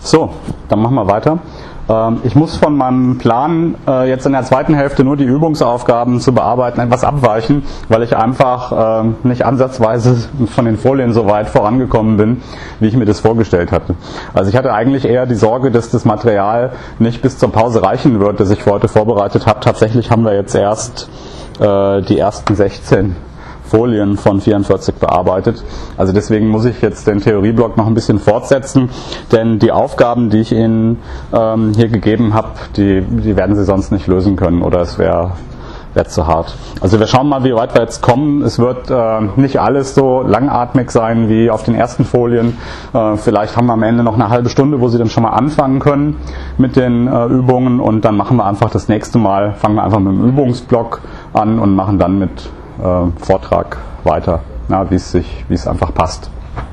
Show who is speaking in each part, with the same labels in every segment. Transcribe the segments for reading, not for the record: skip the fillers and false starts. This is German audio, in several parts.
Speaker 1: So, dann machen wir weiter. Ich muss von meinem Plan, jetzt in der zweiten Hälfte nur die Übungsaufgaben zu bearbeiten, etwas abweichen, weil ich einfach nicht ansatzweise von den Folien so weit vorangekommen bin, wie ich mir das vorgestellt hatte. Also ich hatte eigentlich eher die Sorge, dass das Material nicht bis zur Pause reichen wird, das ich für heute vorbereitet habe. Tatsächlich haben wir jetzt erst die ersten 16 Folien von 44 bearbeitet. Also deswegen muss ich jetzt den Theorieblock noch ein bisschen fortsetzen, denn die Aufgaben, die ich Ihnen hier gegeben habe, die werden Sie sonst nicht lösen können oder es wäre zu hart. Also wir schauen mal, wie weit wir jetzt kommen. Es wird nicht alles so langatmig sein wie auf den ersten Folien. Vielleicht haben wir am Ende noch eine halbe Stunde, wo Sie dann schon mal anfangen können mit den Übungen und dann machen wir einfach das nächste Mal, fangen wir einfach mit dem Übungsblock an und machen dann mit Vortrag weiter, wie es einfach passt.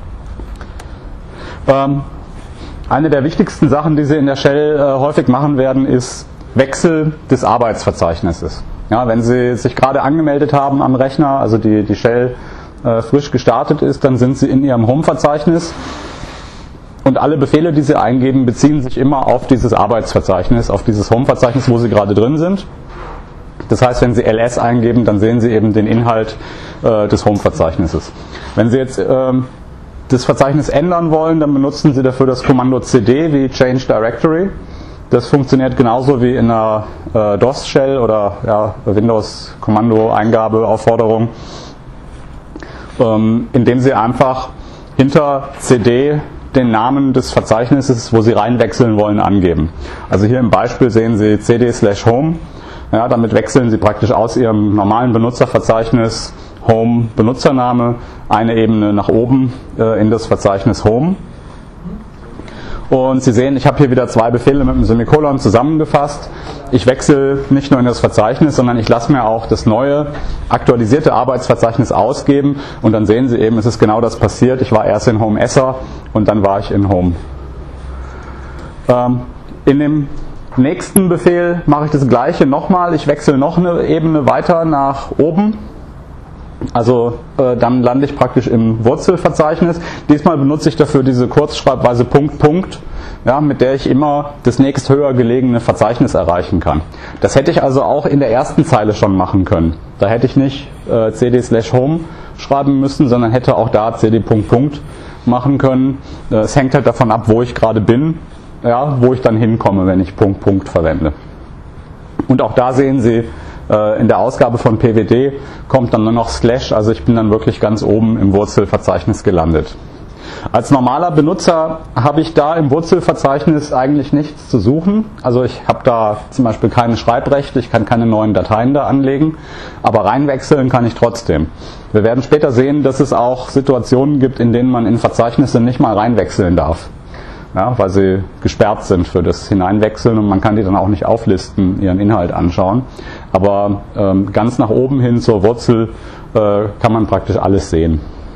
Speaker 1: Eine der wichtigsten Sachen, die Sie in der Shell häufig machen werden, ist Wechsel des Arbeitsverzeichnisses. Ja, wenn Sie sich gerade angemeldet haben am Rechner, also die Shell frisch gestartet ist, dann sind Sie in Ihrem Home-Verzeichnis und alle Befehle, die Sie eingeben, beziehen sich immer auf dieses Arbeitsverzeichnis, auf dieses Home-Verzeichnis, wo Sie gerade drin sind. Das heißt, wenn Sie ls eingeben, dann sehen Sie eben den Inhalt des Home-Verzeichnisses. Wenn Sie jetzt das Verzeichnis ändern wollen, dann benutzen Sie dafür das Kommando cd wie Change Directory. Das funktioniert genauso wie in einer DOS-Shell oder Windows-Kommando-Eingabeaufforderung, indem Sie einfach hinter cd den Namen des Verzeichnisses, wo Sie reinwechseln wollen, angeben. Also hier im Beispiel sehen Sie cd/home. Ja, damit wechseln Sie praktisch aus Ihrem normalen Benutzerverzeichnis Home Benutzername eine Ebene nach oben in das Verzeichnis Home. Und Sie sehen, ich habe hier wieder zwei Befehle mit einem Semikolon zusammengefasst. Ich wechsle nicht nur in das Verzeichnis, sondern ich lasse mir auch das neue, aktualisierte Arbeitsverzeichnis ausgeben. Und dann sehen Sie eben, es ist genau das passiert. Ich war erst in Home Esser und dann war ich in Home. In dem nächsten Befehl mache ich das gleiche nochmal. Ich wechsle noch eine Ebene weiter nach oben. Also dann lande ich praktisch im Wurzelverzeichnis. Diesmal benutze ich dafür diese Kurzschreibweise Punkt, ja, mit der ich immer das nächst höher gelegene Verzeichnis erreichen kann. Das hätte ich also auch in der ersten Zeile schon machen können. Da hätte ich nicht cd/home schreiben müssen, sondern hätte auch da cd. machen können. Es hängt halt davon ab, wo ich gerade bin. Ja, wo ich dann hinkomme, wenn ich Punkt verwende. Und auch da sehen Sie, in der Ausgabe von PWD kommt dann nur noch /, also ich bin dann wirklich ganz oben im Wurzelverzeichnis gelandet. Als normaler Benutzer habe ich da im Wurzelverzeichnis eigentlich nichts zu suchen. Also ich habe da zum Beispiel keine Schreibrechte, ich kann keine neuen Dateien da anlegen, aber reinwechseln kann ich trotzdem. Wir werden später sehen, dass es auch Situationen gibt, in denen man in Verzeichnisse nicht mal reinwechseln darf. Ja, weil sie gesperrt sind für das Hineinwechseln und man kann die dann auch nicht auflisten, ihren Inhalt anschauen. Aber ganz nach oben hin zur Wurzel kann man praktisch alles sehen.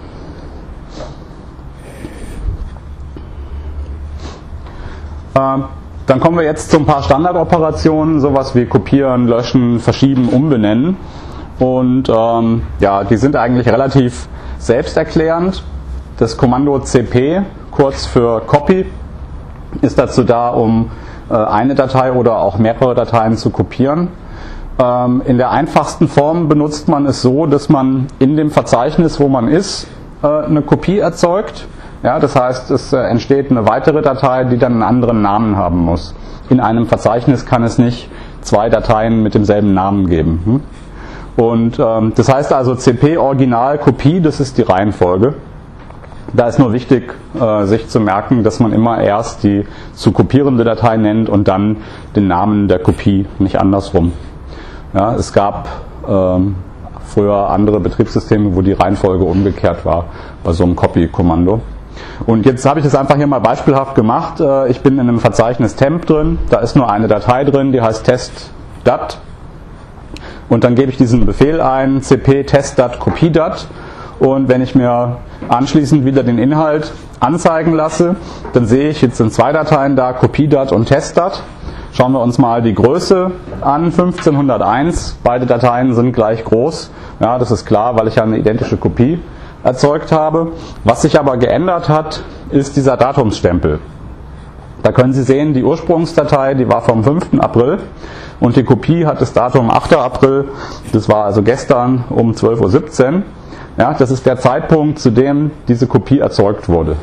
Speaker 1: Dann kommen wir jetzt zu ein paar Standardoperationen, sowas wie kopieren, löschen, verschieben, umbenennen. Und die sind eigentlich relativ selbsterklärend. Das Kommando cp, kurz für Copy, ist dazu da, um eine Datei oder auch mehrere Dateien zu kopieren. In der einfachsten Form benutzt man es so, dass man in dem Verzeichnis, wo man ist, eine Kopie erzeugt. Ja, das heißt, es entsteht eine weitere Datei, die dann einen anderen Namen haben muss. In einem Verzeichnis kann es nicht zwei Dateien mit demselben Namen geben. Und das heißt also cp Original Kopie, das ist die Reihenfolge. Da ist nur wichtig, sich zu merken, dass man immer erst die zu kopierende Datei nennt und dann den Namen der Kopie, nicht andersrum. Ja, es gab früher andere Betriebssysteme, wo die Reihenfolge umgekehrt war bei so einem Copy-Kommando. Und jetzt habe ich das einfach hier mal beispielhaft gemacht. Ich bin in einem Verzeichnis temp drin, da ist nur eine Datei drin, die heißt test.dat. Und dann gebe ich diesen Befehl ein, cp test.dat kopie.dat. Und wenn ich mir anschließend wieder den Inhalt anzeigen lasse, dann sehe ich jetzt in zwei Dateien da kopie.dat und test.dat. Schauen wir uns mal die Größe an, 1501. Beide Dateien sind gleich groß. Ja, das ist klar, weil ich ja eine identische Kopie erzeugt habe. Was sich aber geändert hat, ist dieser Datumsstempel. Da können Sie sehen, die Ursprungsdatei, die war vom 5. April und die Kopie hat das Datum 8. April, das war also gestern um 12:17 Uhr. Ja, das ist der Zeitpunkt, zu dem diese Kopie erzeugt wurde.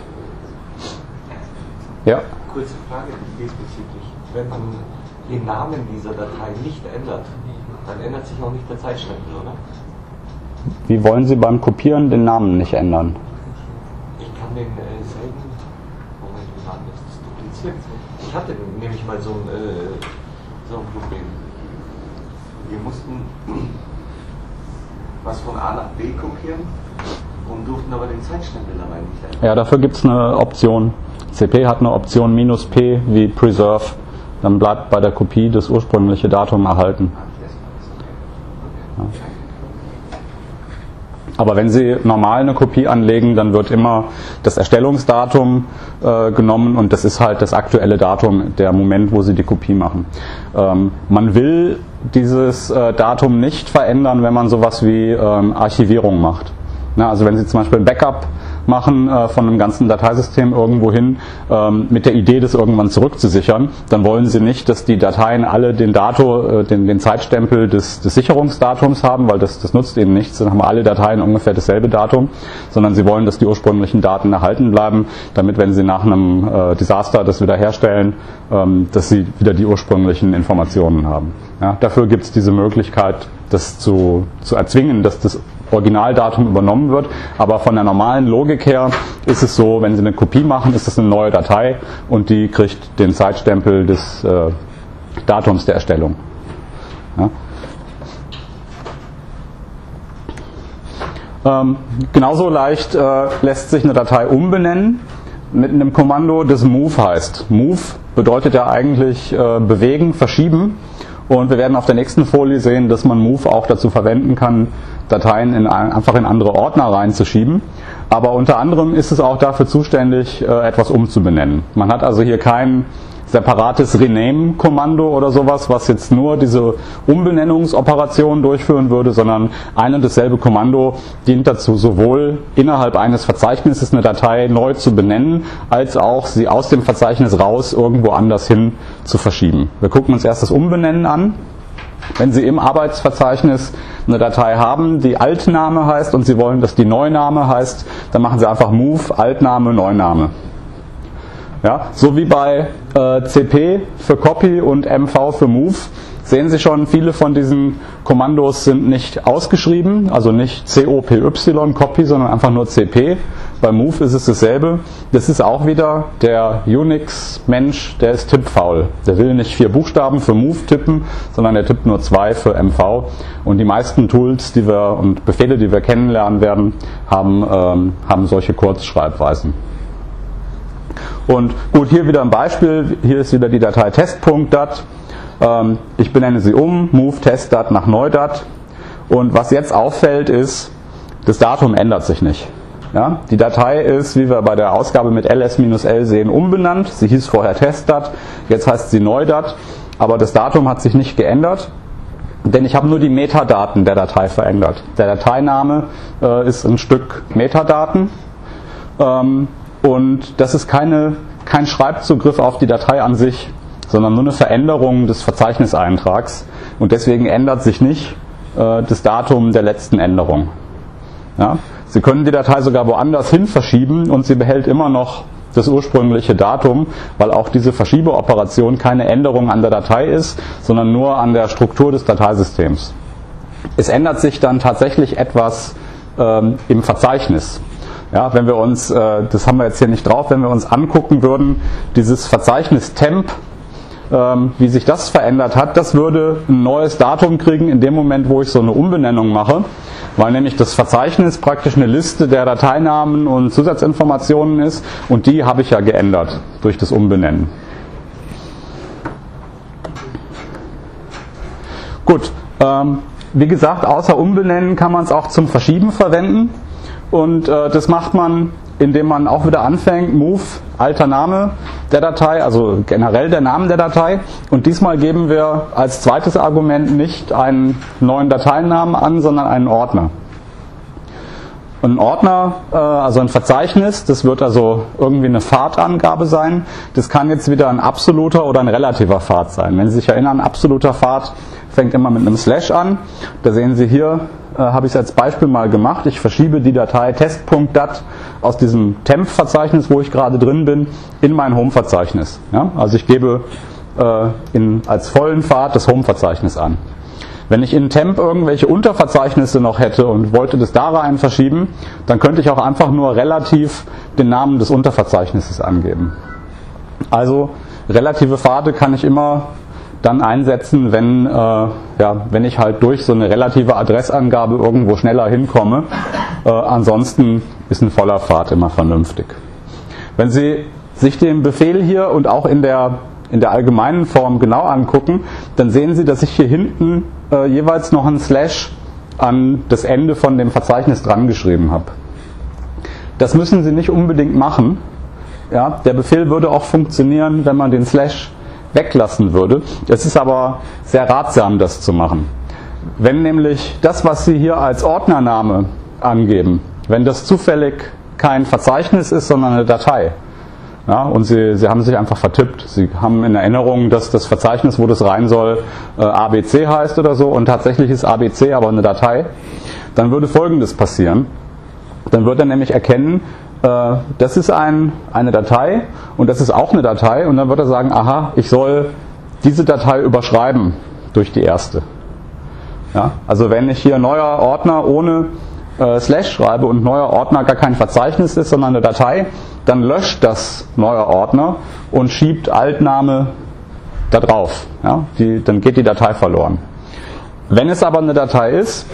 Speaker 1: Ja?
Speaker 2: Kurze Frage diesbezüglich. Wenn man den Namen dieser Datei nicht ändert, dann ändert sich auch nicht der Zeitstempel, oder?
Speaker 1: Wie wollen Sie beim Kopieren den Namen nicht ändern?
Speaker 2: Ich kann den selben. Moment, wie war das? Das ist dupliziert. Ich hatte nämlich mal so ein Problem. Wir mussten was von A nach B kopieren und durften aber den Zeitstempel dabei nicht ändern.
Speaker 1: Ja, dafür gibt es eine Option. CP hat eine Option -P wie Preserve. Dann bleibt bei der Kopie das ursprüngliche Datum erhalten. Ja. Aber wenn Sie normal eine Kopie anlegen, dann wird immer das Erstellungsdatum genommen und das ist halt das aktuelle Datum, der Moment, wo Sie die Kopie machen. Man will dieses Datum nicht verändern, wenn man sowas wie Archivierung macht. Na, also wenn Sie zum Beispiel ein Backup machen von einem ganzen Dateisystem irgendwo hin, mit der Idee, das irgendwann zurückzusichern, dann wollen Sie nicht, dass die Dateien alle den Zeitstempel des Sicherungsdatums haben, weil das nutzt Ihnen nichts, dann haben alle Dateien ungefähr dasselbe Datum, sondern Sie wollen, dass die ursprünglichen Daten erhalten bleiben, damit, wenn Sie nach einem Desaster das wieder herstellen, dass Sie wieder die ursprünglichen Informationen haben. Ja, dafür gibt es diese Möglichkeit, das zu erzwingen, dass das Originaldatum übernommen wird, aber von der normalen Logik her ist es so, wenn Sie eine Kopie machen, ist es eine neue Datei und die kriegt den Zeitstempel des Datums der Erstellung. Ja. Genauso leicht lässt sich eine Datei umbenennen mit einem Kommando, das move heißt. Move bedeutet ja eigentlich bewegen, verschieben. Und wir werden auf der nächsten Folie sehen, dass man Move auch dazu verwenden kann, Dateien einfach in andere Ordner reinzuschieben. Aber unter anderem ist es auch dafür zuständig, etwas umzubenennen. Man hat also hier kein separates Rename-Kommando oder sowas, was jetzt nur diese Umbenennungsoperation durchführen würde, sondern ein und dasselbe Kommando dient dazu, sowohl innerhalb eines Verzeichnisses eine Datei neu zu benennen, als auch sie aus dem Verzeichnis raus irgendwo anders hin zu verschieben. Wir gucken uns erst das Umbenennen an. Wenn Sie im Arbeitsverzeichnis eine Datei haben, die Altname heißt und Sie wollen, dass die Neuname heißt, dann machen Sie einfach Move, Altname, Neuname. Ja, so wie bei CP für Copy und MV für Move sehen Sie schon, viele von diesen Kommandos sind nicht ausgeschrieben, also nicht COPY, Copy, sondern einfach nur CP. Bei Move ist es dasselbe. Das ist auch wieder der Unix-Mensch, der ist tippfaul. Der will nicht 4 Buchstaben für Move tippen, sondern der tippt nur 2 für MV. Und die meisten Tools und Befehle, die wir kennenlernen werden, haben solche Kurzschreibweisen. Und gut, hier wieder ein Beispiel. Hier ist wieder die Datei test.dat. Ich benenne sie move test.dat nach neudat. Und was jetzt auffällt ist, das Datum ändert sich nicht. Ja, die Datei ist, wie wir bei der Ausgabe mit ls-l sehen, umbenannt. Sie hieß vorher test.dat, jetzt heißt sie neudat. Aber das Datum hat sich nicht geändert, denn ich habe nur die Metadaten der Datei verändert. Der Dateiname ist ein Stück Metadaten. Und das ist kein Schreibzugriff auf die Datei an sich, sondern nur eine Veränderung des Verzeichniseintrags. Und deswegen ändert sich nicht das Datum der letzten Änderung. Ja? Sie können die Datei sogar woanders hin verschieben und sie behält immer noch das ursprüngliche Datum, weil auch diese Verschiebeoperation keine Änderung an der Datei ist, sondern nur an der Struktur des Dateisystems. Es ändert sich dann tatsächlich etwas im Verzeichnis. Ja, wenn wir uns, das haben wir jetzt hier nicht drauf, wenn wir uns angucken würden, dieses Verzeichnis temp, wie sich das verändert hat, das würde ein neues Datum kriegen in dem Moment, wo ich so eine Umbenennung mache, weil nämlich das Verzeichnis praktisch eine Liste der Dateinamen und Zusatzinformationen ist und die habe ich ja geändert durch das Umbenennen. Gut, wie gesagt, außer Umbenennen kann man es auch zum Verschieben verwenden. Und das macht man, indem man auch wieder anfängt, move, alter Name der Datei, also generell der Name der Datei. Und diesmal geben wir als zweites Argument nicht einen neuen Dateinamen an, sondern einen Ordner. ein Ordner, also ein Verzeichnis, das wird also irgendwie eine Pfadangabe sein. Das kann jetzt wieder ein absoluter oder ein relativer Pfad sein. Wenn Sie sich erinnern, absoluter Pfad fängt immer mit einem Slash an. Da sehen Sie hier, habe ich es als Beispiel mal gemacht. Ich verschiebe die Datei test.dat aus diesem temp-Verzeichnis, wo ich gerade drin bin, in mein Home-Verzeichnis. Ja? Also ich gebe als vollen Pfad das Home-Verzeichnis an. Wenn ich in temp irgendwelche Unterverzeichnisse noch hätte und wollte das da rein verschieben, dann könnte ich auch einfach nur relativ den Namen des Unterverzeichnisses angeben. Also relative Pfade kann ich immer dann einsetzen, wenn ich halt durch so eine relative Adressangabe irgendwo schneller hinkomme. Ansonsten ist ein voller Pfad immer vernünftig. Wenn Sie sich den Befehl hier und auch in der allgemeinen Form genau angucken, dann sehen Sie, dass ich hier hinten jeweils noch ein Slash an das Ende von dem Verzeichnis dran geschrieben habe. Das müssen Sie nicht unbedingt machen. Ja, der Befehl würde auch funktionieren, wenn man den Slash weglassen würde. Es ist aber sehr ratsam, das zu machen. Wenn nämlich das, was Sie hier als Ordnername angeben, wenn das zufällig kein Verzeichnis ist, sondern eine Datei, ja, und Sie haben sich einfach vertippt. Sie haben in Erinnerung, dass das Verzeichnis, wo das rein soll, ABC heißt oder so, und tatsächlich ist ABC aber eine Datei. Dann würde Folgendes passieren. Dann wird er nämlich erkennen, das ist eine Datei und das ist auch eine Datei, und dann wird er sagen, aha, ich soll diese Datei überschreiben durch die erste. Ja, also wenn ich hier neuer Ordner ohne Slash schreibe und neuer Ordner gar kein Verzeichnis ist, sondern eine Datei, dann löscht das neuer Ordner und schiebt Altname da drauf. Ja, dann geht die Datei verloren. Wenn es aber eine Datei ist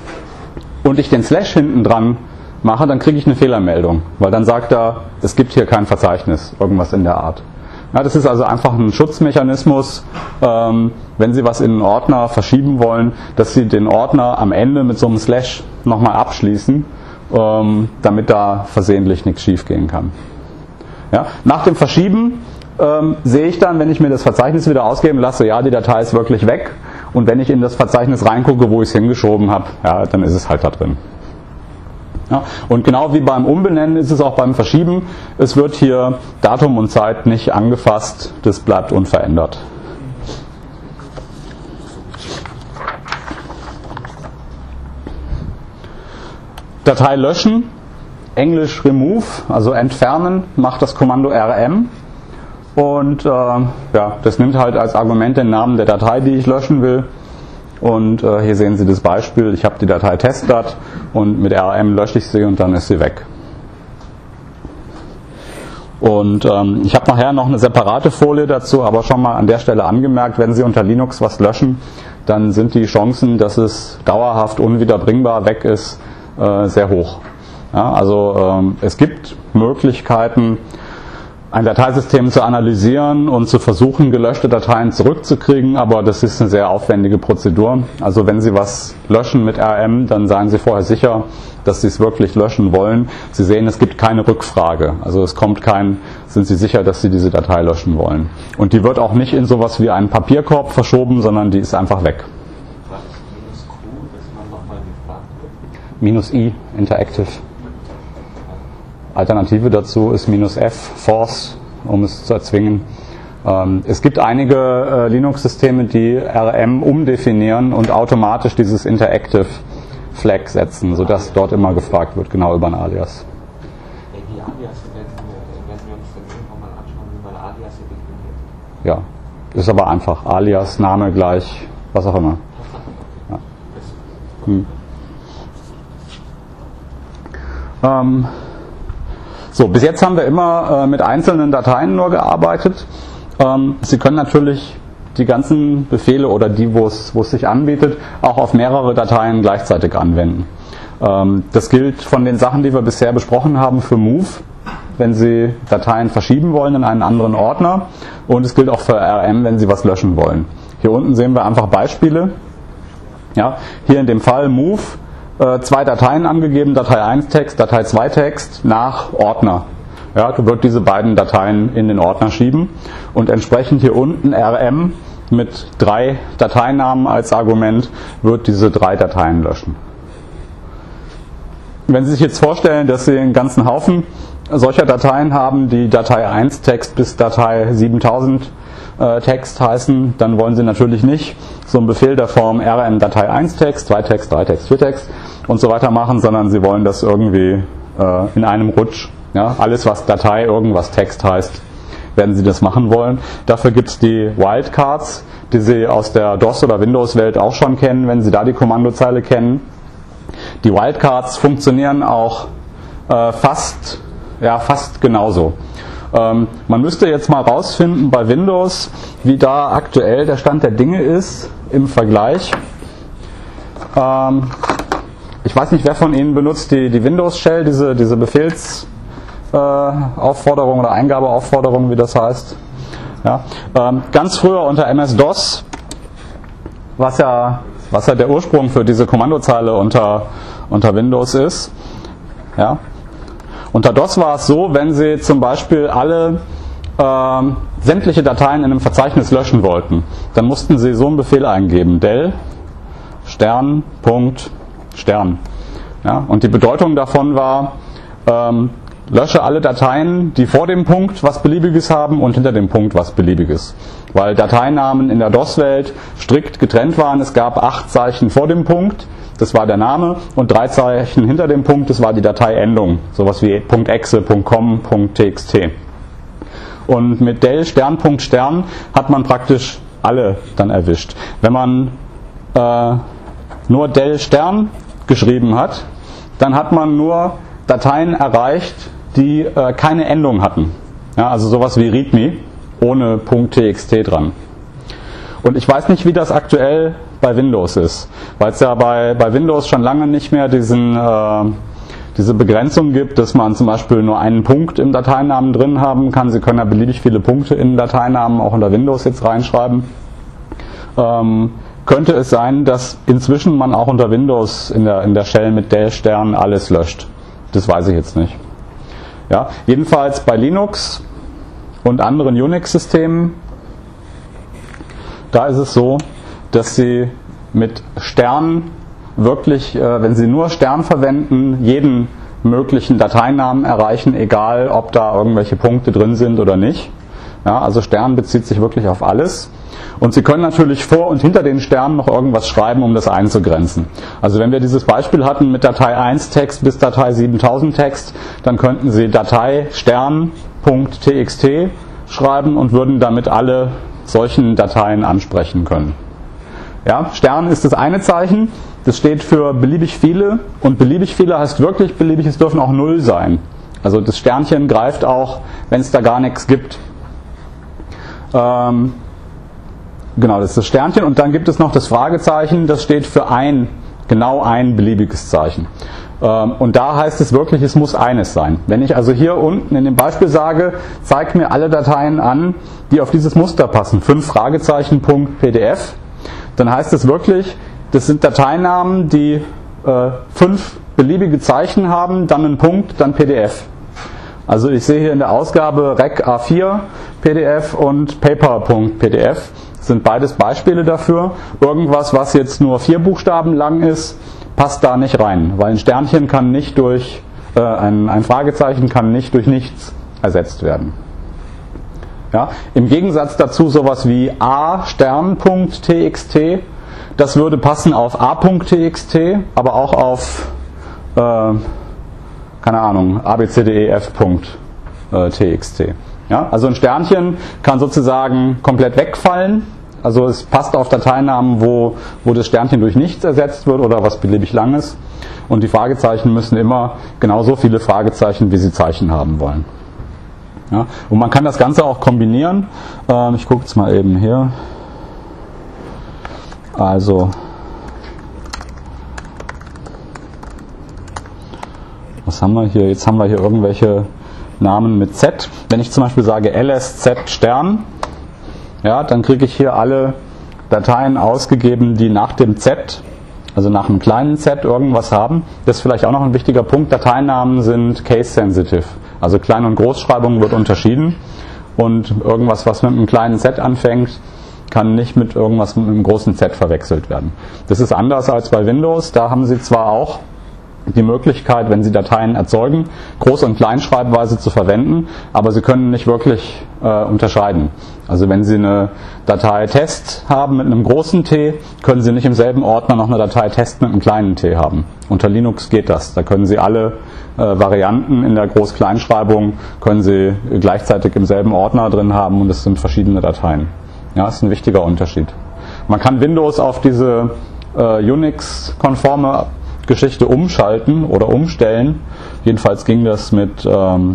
Speaker 1: und ich den Slash hinten dran mache, dann kriege ich eine Fehlermeldung, weil dann sagt er, es gibt hier kein Verzeichnis, irgendwas in der Art. Ja, das ist also einfach ein Schutzmechanismus, wenn Sie was in einen Ordner verschieben wollen, dass Sie den Ordner am Ende mit so einem Slash nochmal abschließen, damit da versehentlich nichts schief gehen kann. Ja, nach dem Verschieben sehe ich dann, wenn ich mir das Verzeichnis wieder ausgeben lasse, ja, die Datei ist wirklich weg, und wenn ich in das Verzeichnis reingucke, wo ich es hingeschoben habe, ja, dann ist es halt da drin. Ja, und genau wie beim Umbenennen ist es auch beim Verschieben. Es wird hier Datum und Zeit nicht angefasst, das bleibt unverändert. Datei löschen, Englisch remove, also entfernen, macht das Kommando rm. Und das nimmt halt als Argument den Namen der Datei, die ich löschen will. Und hier sehen Sie das Beispiel, ich habe die Datei test.dat und mit rm lösche ich sie und dann ist sie weg. Und ich habe nachher noch eine separate Folie dazu, aber schon mal an der Stelle angemerkt, wenn Sie unter Linux was löschen, dann sind die Chancen, dass es dauerhaft unwiederbringbar weg ist, sehr hoch. Ja, also es gibt Möglichkeiten, ein Dateisystem zu analysieren und zu versuchen, gelöschte Dateien zurückzukriegen, aber das ist eine sehr aufwendige Prozedur. Also wenn Sie was löschen mit rm, dann seien Sie vorher sicher, dass Sie es wirklich löschen wollen. Sie sehen, es gibt keine Rückfrage. Also es kommt sind Sie sicher, dass Sie diese Datei löschen wollen. Und die wird auch nicht in sowas wie einen Papierkorb verschoben, sondern die ist einfach weg.
Speaker 2: Was ist -Q, dass man nochmal gefragt wird?
Speaker 1: -I, Interactive. Alternative dazu ist -F, Force, um es zu erzwingen. Es gibt einige Linux-Systeme, die rm umdefinieren und automatisch dieses Interactive Flag setzen, sodass dort immer gefragt wird, genau über ein Alias.
Speaker 2: Die Alias, wenn wir uns dann irgendwann mal anschauen, wie man Alias definiert.
Speaker 1: Ja, ist aber einfach. Alias, Name gleich, was auch immer. Ja. So, bis jetzt haben wir immer mit einzelnen Dateien nur gearbeitet. Sie können natürlich die ganzen Befehle oder die, wo es sich anbietet, auch auf mehrere Dateien gleichzeitig anwenden. Das gilt von den Sachen, die wir bisher besprochen haben, für Move, wenn Sie Dateien verschieben wollen in einen anderen Ordner, und es gilt auch für rm, wenn Sie was löschen wollen. Hier unten sehen wir einfach Beispiele. Ja, hier in dem Fall Move, 2 Dateien angegeben, Datei 1 Text, Datei 2 Text nach Ordner. Ja, du wirst diese beiden Dateien in den Ordner schieben und entsprechend hier unten rm mit 3 Dateinamen als Argument wird diese 3 Dateien löschen. wenn Sie sich jetzt vorstellen, dass Sie einen ganzen Haufen solcher Dateien haben, die Datei 1 Text bis Datei 7000 Text heißen, dann wollen Sie natürlich nicht so einen Befehl der Form rm Datei 1 Text, 2 Text, 3 Text, 4 Text und so weiter machen, sondern Sie wollen das irgendwie in einem Rutsch. Ja, alles, was Datei irgendwas Text heißt, werden Sie das machen wollen. Dafür gibt es die Wildcards, die Sie aus der DOS- oder Windows-Welt auch schon kennen, wenn Sie da die Kommandozeile kennen. Die Wildcards funktionieren auch fast genauso. Man müsste jetzt mal rausfinden bei Windows, wie da aktuell der Stand der Dinge ist im Vergleich. Ich weiß nicht, wer von Ihnen benutzt die Windows Shell, diese Befehlsaufforderung oder Eingabeaufforderung, wie das heißt. Ja. Ganz früher unter MS-DOS, was ja der Ursprung für diese Kommandozeile unter Windows ist. Ja. Unter DOS war es so, wenn Sie zum Beispiel alle sämtliche Dateien in einem Verzeichnis löschen wollten, dann mussten Sie so einen Befehl eingeben, del Stern Punkt Stern. Ja, und die Bedeutung davon war, lösche alle Dateien, die vor dem Punkt was Beliebiges haben und hinter dem Punkt was Beliebiges. Weil Dateinamen in der DOS-Welt strikt getrennt waren. Es gab 8 Zeichen vor dem Punkt, das war der Name, und 3 Zeichen hinter dem Punkt, das war die Dateiendung. Sowas wie .exe, .com, .txt. Und mit del Stern Punkt Stern hat man praktisch alle dann erwischt. Wenn man nur del Stern geschrieben hat, dann hat man nur Dateien erreicht, die keine Endung hatten. Ja, also sowas wie README ohne .txt dran. Und ich weiß nicht, wie das aktuell bei Windows ist, weil es ja bei Windows schon lange nicht mehr diese Begrenzung gibt, dass man zum Beispiel nur einen Punkt im Dateinamen drin haben kann. Sie können ja beliebig viele Punkte in den Dateinamen auch unter Windows jetzt reinschreiben. Könnte es sein, dass inzwischen man auch unter Windows in der Shell mit del Stern alles löscht. Das weiß ich jetzt nicht. Ja, jedenfalls bei Linux und anderen Unix-Systemen, da ist es so, dass Sie mit Stern wirklich, wenn Sie nur Stern verwenden, jeden möglichen Dateinamen erreichen, egal ob da irgendwelche Punkte drin sind oder nicht. Ja, also Stern bezieht sich wirklich auf alles. Und Sie können natürlich vor und hinter den Sternen noch irgendwas schreiben, um das einzugrenzen. Also wenn wir dieses Beispiel hatten mit Datei 1 Text bis Datei 7000 Text, dann könnten Sie Datei Stern.txt schreiben und würden damit alle solchen Dateien ansprechen können. Ja, Stern ist das eine Zeichen, das steht für beliebig viele, und beliebig viele heißt wirklich beliebig, es dürfen auch 0 sein. Also das Sternchen greift auch, wenn es da gar nichts gibt. Genau, das ist das Sternchen, und dann gibt es noch das Fragezeichen, das steht für genau ein beliebiges Zeichen. Und da heißt es wirklich, es muss eines sein. Wenn ich also hier unten in dem Beispiel sage, zeig mir alle Dateien an, die auf dieses Muster passen, 5 Fragezeichen.pdf, dann heißt es wirklich, das sind Dateinamen, die 5 beliebige Zeichen haben, dann einen Punkt, dann PDF. Also ich sehe hier in der Ausgabe Rec A4 PDF und Paper.pdf. Sind beides Beispiele dafür. Irgendwas, was jetzt nur 4 Buchstaben lang ist, passt da nicht rein, weil ein Sternchen kann nicht durch, ein Fragezeichen kann nicht durch nichts ersetzt werden. Ja, im Gegensatz dazu sowas wie a-stern.txt, das würde passen auf a.txt, aber auch auf, keine Ahnung, abcdef.txt. Ja, also ein Sternchen kann sozusagen komplett wegfallen. Also es passt auf Dateinamen, wo das Sternchen durch nichts ersetzt wird oder was beliebig lang ist. Und die Fragezeichen müssen immer genauso viele Fragezeichen, wie sie Zeichen haben wollen. Ja, und man kann das Ganze auch kombinieren. Ich gucke jetzt mal eben hier. Also was haben wir hier? Jetzt haben wir hier irgendwelche Namen mit Z. Wenn ich zum Beispiel sage lsz Stern, ja, dann kriege ich hier alle Dateien ausgegeben, die nach dem Z, also nach einem kleinen Z irgendwas haben. Das ist vielleicht auch noch ein wichtiger Punkt. Dateinamen sind case-sensitive. Also Klein- und Großschreibung wird unterschieden. Und irgendwas, was mit einem kleinen Z anfängt, kann nicht mit irgendwas mit einem großen Z verwechselt werden. Das ist anders als bei Windows. Da haben Sie zwar auch die Möglichkeit, wenn Sie Dateien erzeugen, Groß- und Kleinschreibweise zu verwenden, aber Sie können nicht wirklich unterscheiden. Also wenn Sie eine Datei Test haben mit einem großen T, können Sie nicht im selben Ordner noch eine Datei Test mit einem kleinen T haben. Unter Linux geht das. Da können Sie alle Varianten in der Groß-Kleinschreibung können Sie gleichzeitig im selben Ordner drin haben und es sind verschiedene Dateien. Ja, das ist ein wichtiger Unterschied. Man kann Windows auf diese Unix-konforme Geschichte umschalten oder umstellen. Jedenfalls ging das mit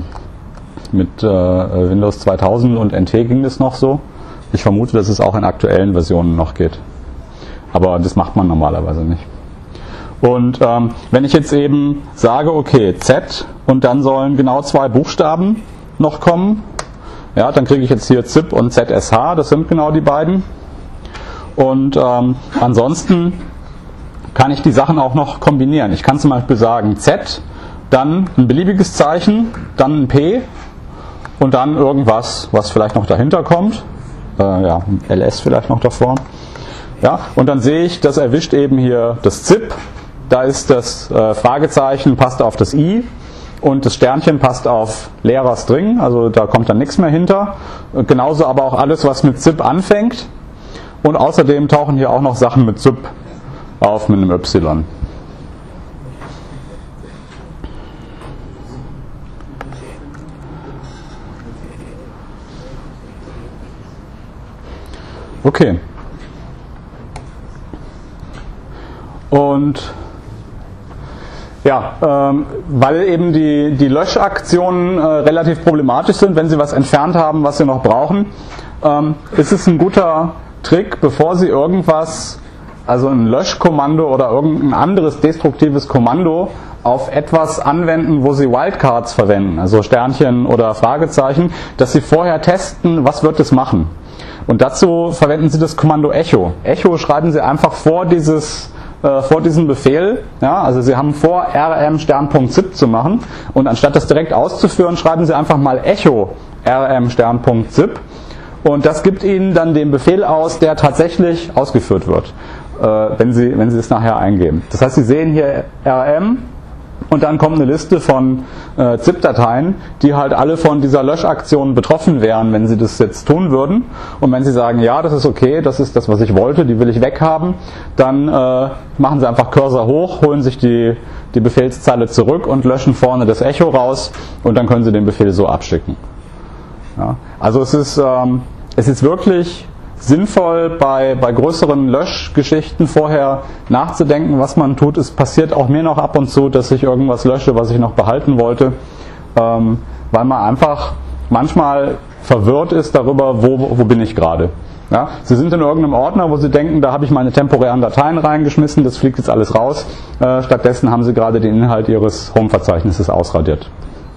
Speaker 1: Windows 2000 und NT ging das noch so. Ich vermute, dass es auch in aktuellen Versionen noch geht. Aber das macht man normalerweise nicht. Und wenn ich jetzt eben sage, okay, Z und dann sollen genau 2 Buchstaben noch kommen, ja, dann kriege ich jetzt hier ZIP und ZSH, das sind genau die beiden. Und ansonsten kann ich die Sachen auch noch kombinieren. Ich kann zum Beispiel sagen Z, dann ein beliebiges Zeichen, dann ein P und dann irgendwas, was vielleicht noch dahinter kommt. Ja, LS vielleicht noch davor. Ja, und dann sehe ich, das erwischt eben hier das ZIP. Da ist das Fragezeichen, passt auf das I und das Sternchen passt auf leerer String, also da kommt dann nichts mehr hinter. Genauso aber auch alles, was mit ZIP anfängt. Und außerdem tauchen hier auch noch Sachen mit ZIP auf mit einem Y. Okay. Und ja, weil eben die Löschaktionen relativ problematisch sind, wenn Sie was entfernt haben, was Sie noch brauchen, ist es ein guter Trick, bevor Sie irgendwas, also ein Löschkommando oder irgendein anderes destruktives Kommando auf etwas anwenden, wo Sie Wildcards verwenden, also Sternchen oder Fragezeichen, dass Sie vorher testen, was wird es machen. Und dazu verwenden Sie das Kommando Echo. Echo schreiben Sie einfach vor diesen Befehl, ja, also Sie haben vor rm Stern.zip zu machen und anstatt das direkt auszuführen, schreiben Sie einfach mal Echo rm Stern.zip und das gibt Ihnen dann den Befehl aus, der tatsächlich ausgeführt wird, wenn Sie es nachher eingeben. Das heißt, Sie sehen hier rm und dann kommt eine Liste von ZIP-Dateien, die halt alle von dieser Löschaktion betroffen wären, wenn Sie das jetzt tun würden. Und wenn Sie sagen, ja, das ist okay, das ist das, was ich wollte, die will ich weghaben, dann machen Sie einfach Cursor hoch, holen sich die Befehlszeile zurück und löschen vorne das Echo raus und dann können Sie den Befehl so abschicken. Ja, also es ist wirklich sinnvoll, bei größeren Löschgeschichten vorher nachzudenken, was man tut. Es passiert auch mir noch ab und zu, dass ich irgendwas lösche, was ich noch behalten wollte, weil man einfach manchmal verwirrt ist darüber, wo bin ich gerade. Ja? Sie sind in irgendeinem Ordner, wo Sie denken, da habe ich meine temporären Dateien reingeschmissen, das fliegt jetzt alles raus. Stattdessen haben Sie gerade den Inhalt Ihres Home-Verzeichnisses ausradiert.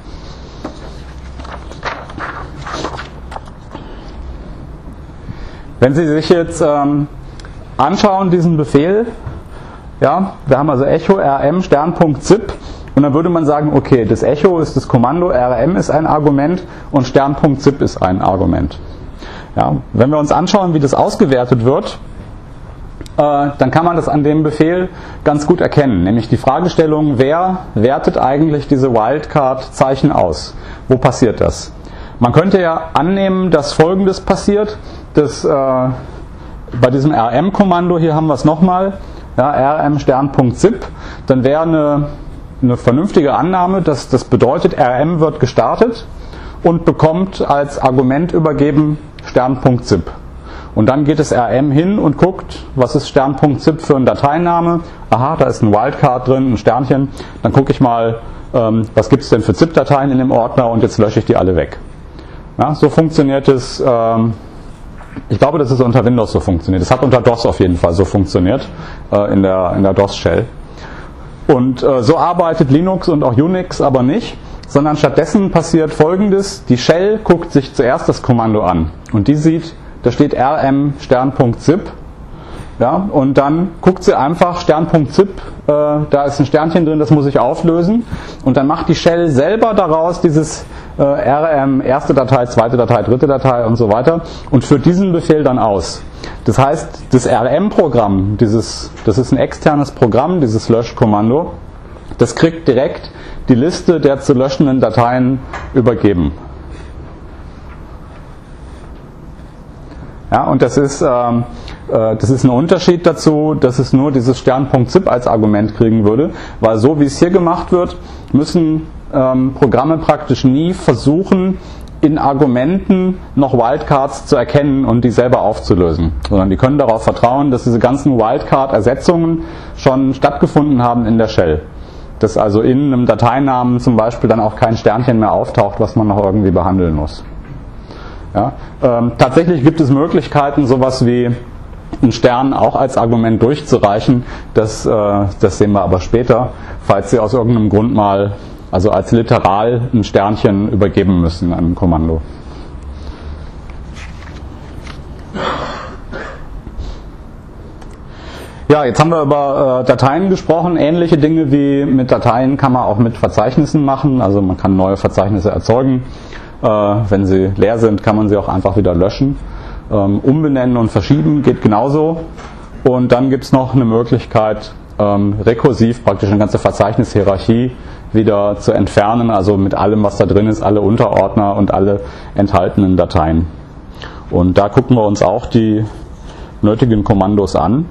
Speaker 1: Wenn Sie sich jetzt anschauen, diesen Befehl, ja, wir haben also Echo rm Stern.zip und dann würde man sagen, okay, das Echo ist das Kommando, rm ist ein Argument und Stern.zip ist ein Argument. Ja, wenn wir uns anschauen, wie das ausgewertet wird, dann kann man das an dem Befehl ganz gut erkennen, nämlich die Fragestellung, wer wertet eigentlich diese Wildcard-Zeichen aus? Wo passiert das? Man könnte ja annehmen, dass Folgendes passiert, dass bei diesem rm-Kommando, hier haben wir es nochmal, ja, rm Stern.zip, dann wäre eine vernünftige Annahme, dass das bedeutet, rm wird gestartet und bekommt als Argument übergeben Stern.zip. Und dann geht das rm hin und guckt, was ist Stern.zip für ein Dateiname. Aha, da ist ein Wildcard drin, ein Sternchen. Dann gucke ich mal, was gibt es denn für ZIP-Dateien in dem Ordner und jetzt lösche ich die alle weg. Ja, so funktioniert es. Ich glaube, dass es unter Windows so funktioniert. Es hat unter DOS auf jeden Fall so funktioniert, in der DOS-Shell. Und so arbeitet Linux und auch Unix aber nicht, sondern stattdessen passiert Folgendes. Die Shell guckt sich zuerst das Kommando an und die sieht, da steht rm Stern.zip. Ja, und dann guckt sie einfach Stern.zip, da ist ein Sternchen drin, das muss ich auflösen. Und dann macht die Shell selber daraus dieses rm, erste Datei, zweite Datei, dritte Datei und so weiter und führt diesen Befehl dann aus. Das heißt, das rm-Programm, das ist ein externes Programm, dieses Löschkommando, das kriegt direkt die Liste der zu löschenden Dateien übergeben. Ja, und das ist ein Unterschied dazu, dass es nur dieses Stern.zip als Argument kriegen würde, weil so wie es hier gemacht wird, müssen Programme praktisch nie versuchen, in Argumenten noch Wildcards zu erkennen und die selber aufzulösen, sondern die können darauf vertrauen, dass diese ganzen Wildcard-Ersetzungen schon stattgefunden haben in der Shell. Dass also in einem Dateinamen zum Beispiel dann auch kein Sternchen mehr auftaucht, was man noch irgendwie behandeln muss. Ja, tatsächlich gibt es Möglichkeiten, sowas wie einen Stern auch als Argument durchzureichen. Das sehen wir aber später, falls Sie aus irgendeinem Grund mal, also als Literal, ein Sternchen übergeben müssen an einem Kommando. Ja, jetzt haben wir über Dateien gesprochen. Ähnliche Dinge wie mit Dateien kann man auch mit Verzeichnissen machen. Also man kann neue Verzeichnisse erzeugen. Wenn sie leer sind, kann man sie auch einfach wieder löschen. Umbenennen und verschieben geht genauso. Und dann gibt es noch eine Möglichkeit, rekursiv praktisch eine ganze Verzeichnis-Hierarchie wieder zu entfernen, also mit allem, was da drin ist, alle Unterordner und alle enthaltenen Dateien. Und da gucken wir uns auch die nötigen Kommandos an.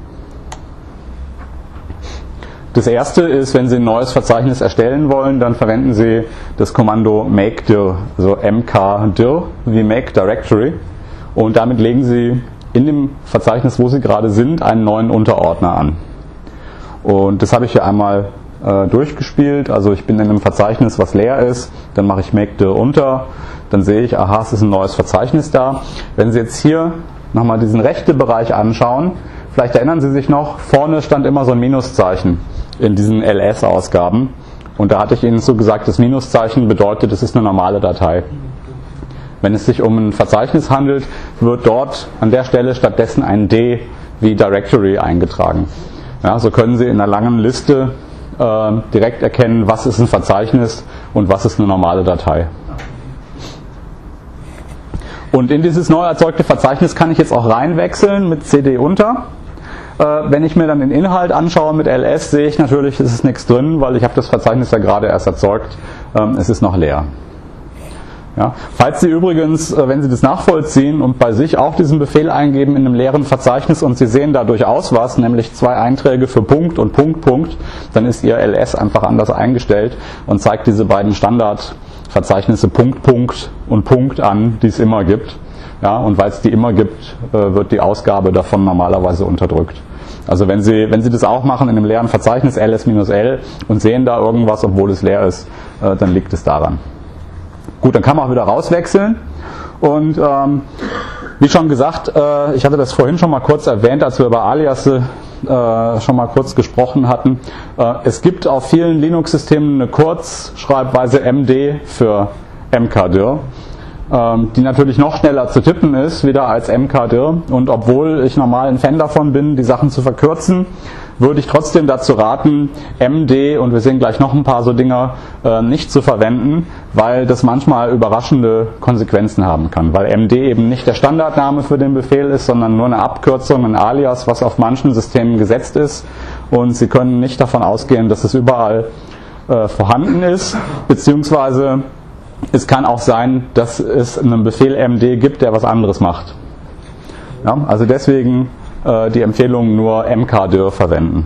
Speaker 1: Das erste ist, wenn Sie ein neues Verzeichnis erstellen wollen, dann verwenden Sie das Kommando makedir, also mkdir wie make directory, und damit legen Sie in dem Verzeichnis, wo Sie gerade sind, einen neuen Unterordner an. Und das habe ich hier einmal durchgespielt. Also ich bin in einem Verzeichnis, was leer ist, dann mache ich makedir unter, dann sehe ich, aha, es ist ein neues Verzeichnis da. Wenn Sie jetzt hier nochmal diesen rechten Bereich anschauen, vielleicht erinnern Sie sich noch, vorne stand immer so ein Minuszeichen in diesen ls-Ausgaben. Und da hatte ich Ihnen so gesagt, das Minuszeichen bedeutet, es ist eine normale Datei. Wenn es sich um ein Verzeichnis handelt, wird dort an der Stelle stattdessen ein D wie Directory eingetragen. Ja, so können Sie in einer langen Liste direkt erkennen, was ist ein Verzeichnis und was ist eine normale Datei. Und in dieses neu erzeugte Verzeichnis kann ich jetzt auch reinwechseln mit cd unter. Wenn ich mir dann den Inhalt anschaue mit ls, sehe ich natürlich, es ist nichts drin, weil ich habe das Verzeichnis ja gerade erst erzeugt. Es ist noch leer. Ja. Falls Sie übrigens, wenn Sie das nachvollziehen und bei sich auch diesen Befehl eingeben in einem leeren Verzeichnis und Sie sehen da durchaus was, nämlich 2 Einträge für Punkt und Punkt, Punkt, dann ist Ihr ls einfach anders eingestellt und zeigt diese beiden Standardverzeichnisse Punkt, Punkt und Punkt an, die es immer gibt. Ja, und weil es die immer gibt, wird die Ausgabe davon normalerweise unterdrückt. Also wenn Sie das auch machen in einem leeren Verzeichnis ls-l und sehen da irgendwas, obwohl es leer ist, dann liegt es daran. Gut, dann kann man auch wieder rauswechseln und wie schon gesagt, ich hatte das vorhin schon mal kurz erwähnt, als wir über Aliasse schon mal kurz gesprochen hatten. Es gibt auf vielen Linux-Systemen eine Kurzschreibweise MD für mkdir, die natürlich noch schneller zu tippen ist, wieder als mkdir, und obwohl ich normal ein Fan davon bin, die Sachen zu verkürzen, würde ich trotzdem dazu raten, MD, und wir sehen gleich noch ein paar so Dinger, nicht zu verwenden, weil das manchmal überraschende Konsequenzen haben kann. Weil MD eben nicht der Standardname für den Befehl ist, sondern nur eine Abkürzung, ein Alias, was auf manchen Systemen gesetzt ist. Und Sie können nicht davon ausgehen, dass es überall vorhanden ist, beziehungsweise es kann auch sein, dass es einen Befehl MD gibt, der was anderes macht. Ja, also deswegen die Empfehlung nur mkdir verwenden.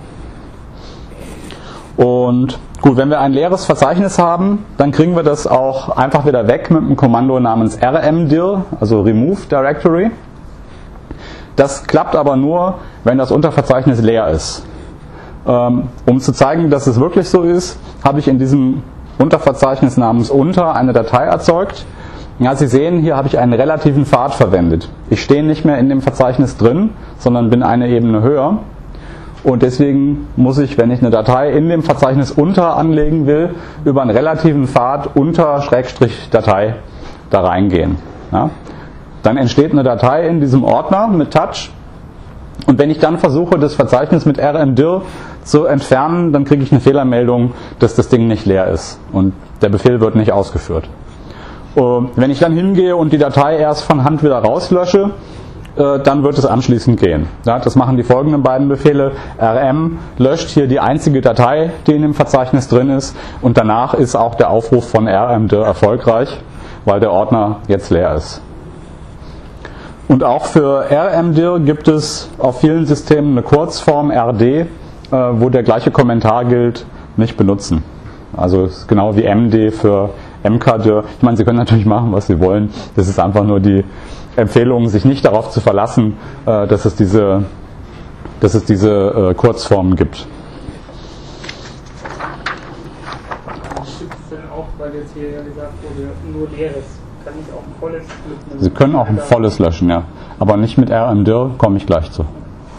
Speaker 1: Und gut, wenn wir ein leeres Verzeichnis haben, dann kriegen wir das auch einfach wieder weg mit einem Kommando namens rmdir, also remove directory. Das klappt aber nur, wenn das Unterverzeichnis leer ist. Um zu zeigen, dass es wirklich so ist, habe ich in diesem Unterverzeichnis namens unter eine Datei erzeugt. Ja, Sie sehen, hier habe ich einen relativen Pfad verwendet. Ich stehe nicht mehr in dem Verzeichnis drin, sondern bin eine Ebene höher. Und deswegen muss ich, wenn ich eine Datei in dem Verzeichnis unter anlegen will, über einen relativen Pfad unter Schrägstrich-Datei da reingehen. Ja. Dann entsteht eine Datei in diesem Ordner mit Touch. Und wenn ich dann versuche, das Verzeichnis mit rmdir zu entfernen, dann kriege ich eine Fehlermeldung, dass das Ding nicht leer ist. Und der Befehl wird nicht ausgeführt. Wenn ich dann hingehe und die Datei erst von Hand wieder rauslösche, dann wird es anschließend gehen. Ja, das machen die folgenden beiden Befehle. rm löscht hier die einzige Datei, die in dem Verzeichnis drin ist, und danach ist auch der Aufruf von rmdir erfolgreich, weil der Ordner jetzt leer ist. Und auch für rmdir gibt es auf vielen Systemen eine Kurzform rd, wo der gleiche Kommentar gilt, nicht benutzen. Also ist genau wie md für mkdir. Ich meine, Sie können natürlich machen, was Sie wollen. Das ist einfach nur die Empfehlung, sich nicht darauf zu verlassen, dass es diese Kurzformen gibt.
Speaker 3: Gibt es denn auch, weil jetzt hier ja gesagt wurde, nur leeres, kann ich auch ein volles löschen?
Speaker 1: Sie können auch ein volles löschen, ja. Aber nicht mit rmdir, komme ich gleich zu.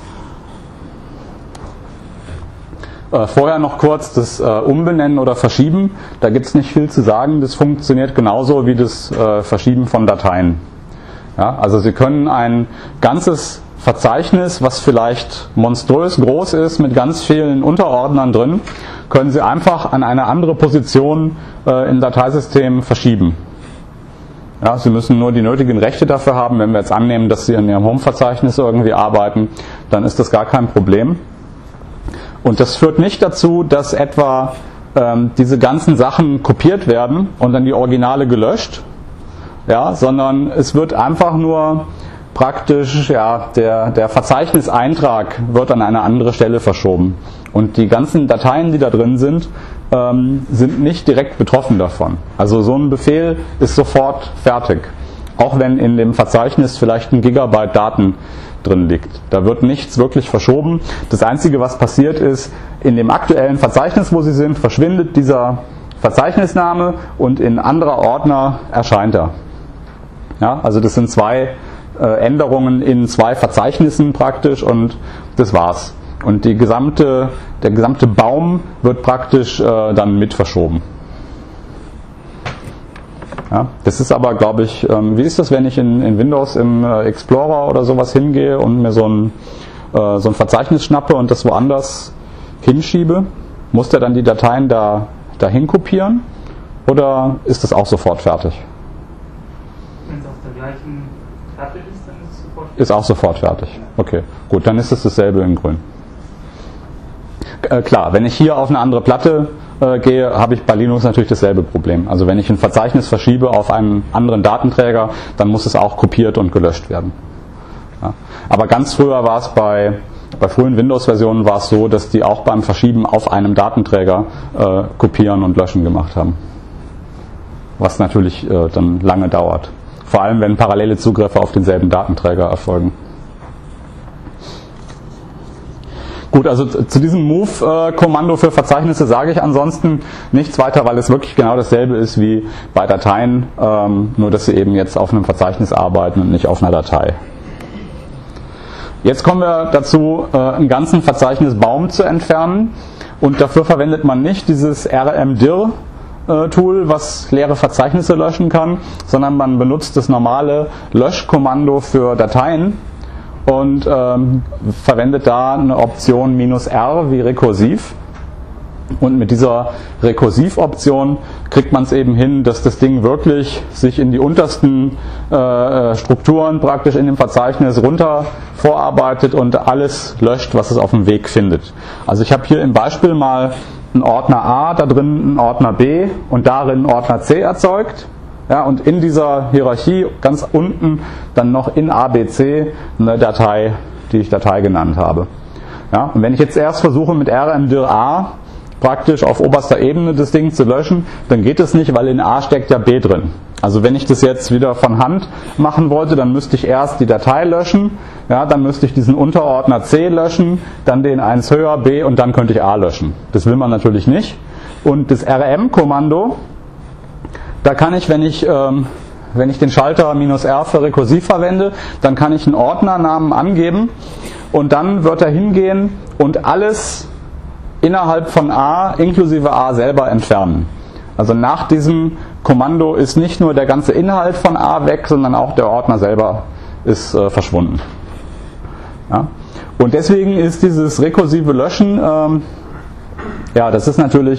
Speaker 1: Vorher noch kurz das Umbenennen oder Verschieben. Da gibt es nicht viel zu sagen. Das funktioniert genauso wie das Verschieben von Dateien. Ja, also Sie können ein ganzes Verzeichnis, was vielleicht monströs groß ist, mit ganz vielen Unterordnern drin, können Sie einfach an eine andere Position im Dateisystem verschieben. Ja, Sie müssen nur die nötigen Rechte dafür haben. Wenn wir jetzt annehmen, dass Sie in Ihrem Home-Verzeichnis irgendwie arbeiten, dann ist das gar kein Problem. Und das führt nicht dazu, dass etwa diese ganzen Sachen kopiert werden und dann die Originale gelöscht, ja, sondern es wird einfach nur praktisch, ja, der Verzeichniseintrag wird an eine andere Stelle verschoben. Und die ganzen Dateien, die da drin sind nicht direkt betroffen davon. Also so ein Befehl ist sofort fertig. Auch wenn in dem Verzeichnis vielleicht 1 Gigabyte Daten drin liegt. Da wird nichts wirklich verschoben. Das Einzige, was passiert ist, in dem aktuellen Verzeichnis, wo Sie sind, verschwindet dieser Verzeichnisname und in anderer Ordner erscheint er. Ja, also das sind 2 Änderungen in 2 Verzeichnissen praktisch und das war's. Und der gesamte Baum wird praktisch dann mit verschoben. Ja, das ist aber, glaube ich, wie ist das, wenn ich in Windows im Explorer oder sowas hingehe und mir so ein Verzeichnis schnappe und das woanders hinschiebe? Muss der dann die Dateien dahin kopieren oder ist das auch sofort fertig?
Speaker 3: Wenn es auf der gleichen Platte ist, dann ist es sofort fertig.
Speaker 1: Ist auch sofort fertig. Okay, gut, dann ist es dasselbe in grün. Klar, wenn ich hier auf eine andere Platte gehe, habe ich bei Linux natürlich dasselbe Problem. Also wenn ich ein Verzeichnis verschiebe auf einen anderen Datenträger, dann muss es auch kopiert und gelöscht werden. Ja. Aber ganz früher war es bei frühen Windows-Versionen war es so, dass die auch beim Verschieben auf einem Datenträger kopieren und löschen gemacht haben. Was natürlich dann lange dauert. Vor allem, wenn parallele Zugriffe auf denselben Datenträger erfolgen. Gut, also zu diesem Move-Kommando für Verzeichnisse sage ich ansonsten nichts weiter, weil es wirklich genau dasselbe ist wie bei Dateien, nur dass Sie eben jetzt auf einem Verzeichnis arbeiten und nicht auf einer Datei. Jetzt kommen wir dazu, einen ganzen Verzeichnisbaum zu entfernen und dafür verwendet man nicht dieses rmdir-Tool, was leere Verzeichnisse löschen kann, sondern man benutzt das normale Löschkommando für Dateien und verwendet da eine Option -r wie rekursiv. Und mit dieser Rekursivoption kriegt man es eben hin, dass das Ding wirklich sich in die untersten Strukturen praktisch in dem Verzeichnis runter vorarbeitet und alles löscht, was es auf dem Weg findet. Also ich habe hier im Beispiel mal einen Ordner A, da drin einen Ordner B und darin einen Ordner C erzeugt. Ja, und in dieser Hierarchie ganz unten dann noch in ABC eine Datei, die ich Datei genannt habe. Ja, und wenn ich jetzt erst versuche mit rmdir A praktisch auf oberster Ebene das Ding zu löschen, dann geht es nicht, weil in A steckt ja B drin. Also wenn ich das jetzt wieder von Hand machen wollte, dann müsste ich erst die Datei löschen, ja, dann müsste ich diesen Unterordner C löschen, dann den eins höher B und dann könnte ich A löschen. Das will man natürlich nicht. Und das rm-Kommando, da kann ich, wenn ich den Schalter -r für rekursiv verwende, dann kann ich einen Ordnernamen angeben und dann wird er hingehen und alles innerhalb von A inklusive A selber entfernen. Also nach diesem Kommando ist nicht nur der ganze Inhalt von A weg, sondern auch der Ordner selber ist verschwunden. Ja? Und deswegen ist dieses rekursive Löschen, ja, das ist natürlich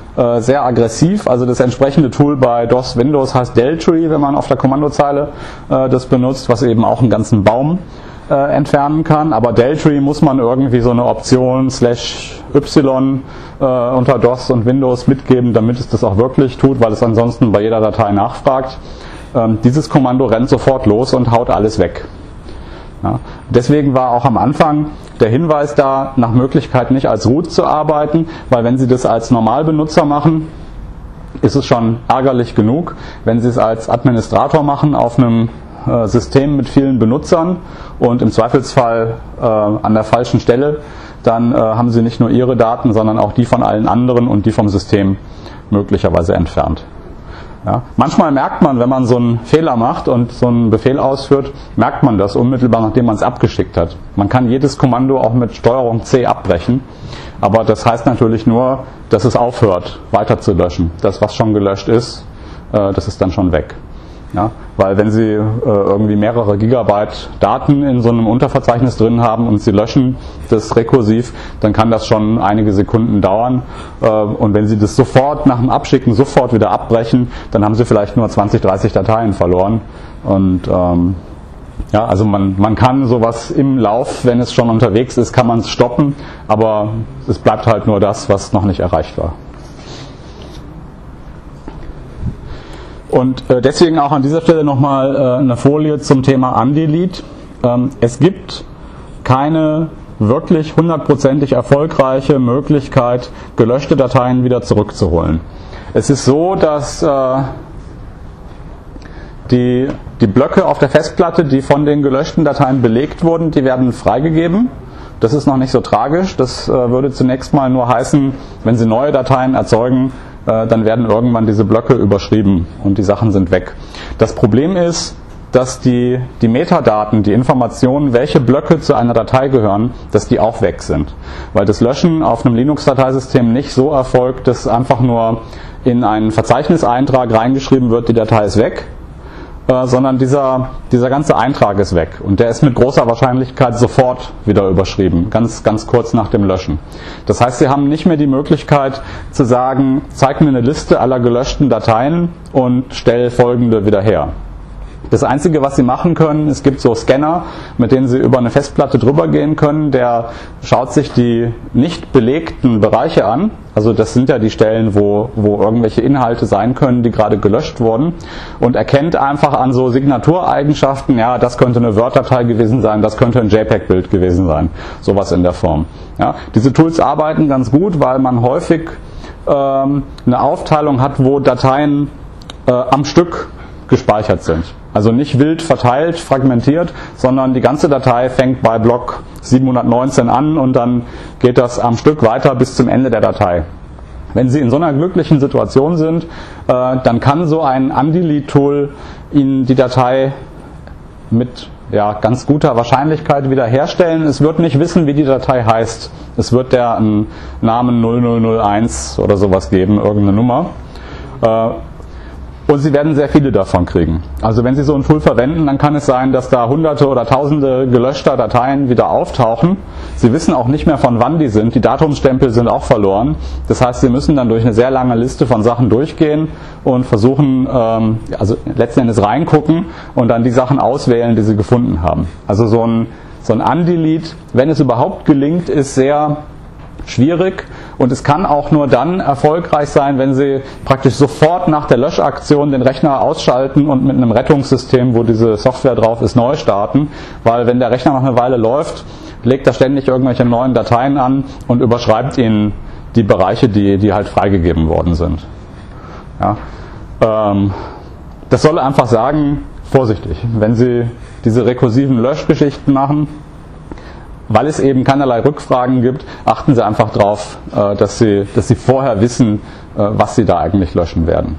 Speaker 1: sehr aggressiv. Also das entsprechende Tool bei DOS Windows heißt Deltree, wenn man auf der Kommandozeile das benutzt, was eben auch einen ganzen Baum entfernen kann. Aber Deltree muss man irgendwie so eine Option /y unter DOS und Windows mitgeben, damit es das auch wirklich tut, weil es ansonsten bei jeder Datei nachfragt. Dieses Kommando rennt sofort los und haut alles weg. Ja, deswegen war auch am Anfang der Hinweis da, nach Möglichkeit nicht als Root zu arbeiten, weil wenn Sie das als Normalbenutzer machen, ist es schon ärgerlich genug. Wenn Sie es als Administrator machen auf einem System mit vielen Benutzern und im Zweifelsfall an der falschen Stelle, dann haben Sie nicht nur Ihre Daten, sondern auch die von allen anderen und die vom System möglicherweise entfernt. Ja, manchmal merkt man, wenn man so einen Fehler macht und so einen Befehl ausführt, merkt man das unmittelbar, nachdem man es abgeschickt hat. Man kann jedes Kommando auch mit Steuerung C abbrechen, aber das heißt natürlich nur, dass es aufhört, weiter zu löschen. Das, was schon gelöscht ist, das ist dann schon weg. Ja, weil wenn Sie irgendwie mehrere Gigabyte Daten in so einem Unterverzeichnis drin haben und Sie löschen das rekursiv, dann kann das schon einige Sekunden dauern. Und wenn Sie das sofort nach dem Abschicken sofort wieder abbrechen, dann haben Sie vielleicht nur 20, 30 Dateien verloren. Und ja, also man kann sowas im Lauf, wenn es schon unterwegs ist, kann man es stoppen, aber es bleibt halt nur das, was noch nicht erreicht war. Und deswegen auch an dieser Stelle nochmal eine Folie zum Thema Undelete. Es gibt keine wirklich hundertprozentig erfolgreiche Möglichkeit, gelöschte Dateien wieder zurückzuholen. Es ist so, dass die Blöcke auf der Festplatte, die von den gelöschten Dateien belegt wurden, die werden freigegeben. Das ist noch nicht so tragisch. Das würde zunächst mal nur heißen, wenn Sie neue Dateien erzeugen, dann werden irgendwann diese Blöcke überschrieben und die Sachen sind weg. Das Problem ist, dass die Metadaten, die Informationen, welche Blöcke zu einer Datei gehören, dass die auch weg sind. Weil das Löschen auf einem Linux-Dateisystem nicht so erfolgt, dass einfach nur in einen Verzeichniseintrag reingeschrieben wird, die Datei ist weg, sondern dieser ganze Eintrag ist weg und der ist mit großer Wahrscheinlichkeit sofort wieder überschrieben, ganz kurz nach dem Löschen. Das heißt, Sie haben nicht mehr die Möglichkeit zu sagen, zeig mir eine Liste aller gelöschten Dateien und stell folgende wieder her. Das Einzige, was Sie machen können, es gibt so Scanner, mit denen Sie über eine Festplatte drüber gehen können, der schaut sich die nicht belegten Bereiche an, also das sind ja die Stellen, wo irgendwelche Inhalte sein können, die gerade gelöscht wurden, und erkennt einfach an so Signatureigenschaften, ja, das könnte eine Word-Datei gewesen sein, das könnte ein JPEG-Bild gewesen sein, sowas in der Form. Ja, diese Tools arbeiten ganz gut, weil man häufig eine Aufteilung hat, wo Dateien am Stück gespeichert sind. Also nicht wild verteilt, fragmentiert, sondern die ganze Datei fängt bei Block 719 an und dann geht das am Stück weiter bis zum Ende der Datei. Wenn Sie in so einer glücklichen Situation sind, dann kann so ein Undelete-Tool Ihnen die Datei mit ganz guter Wahrscheinlichkeit wiederherstellen. Es wird nicht wissen, wie die Datei heißt. Es wird der einen Namen 0001 oder sowas geben, irgendeine Nummer. Und Sie werden sehr viele davon kriegen. Also wenn Sie so ein Tool verwenden, dann kann es sein, dass da Hunderte oder Tausende gelöschter Dateien wieder auftauchen. Sie wissen auch nicht mehr, von wann die sind. Die Datumsstempel sind auch verloren. Das heißt, Sie müssen dann durch eine sehr lange Liste von Sachen durchgehen und versuchen, also letzten Endes reingucken und dann die Sachen auswählen, die Sie gefunden haben. Also so ein Undelete, wenn es überhaupt gelingt, ist sehr schwierig und es kann auch nur dann erfolgreich sein, wenn Sie praktisch sofort nach der Löschaktion den Rechner ausschalten und mit einem Rettungssystem, wo diese Software drauf ist, neu starten, weil wenn der Rechner noch eine Weile läuft, legt er ständig irgendwelche neuen Dateien an und überschreibt Ihnen die Bereiche, die halt freigegeben worden sind. Ja, das soll einfach sagen, vorsichtig, wenn Sie diese rekursiven Löschgeschichten machen, weil es eben keinerlei Rückfragen gibt, achten Sie einfach darauf, dass Sie vorher wissen, was Sie da eigentlich löschen werden.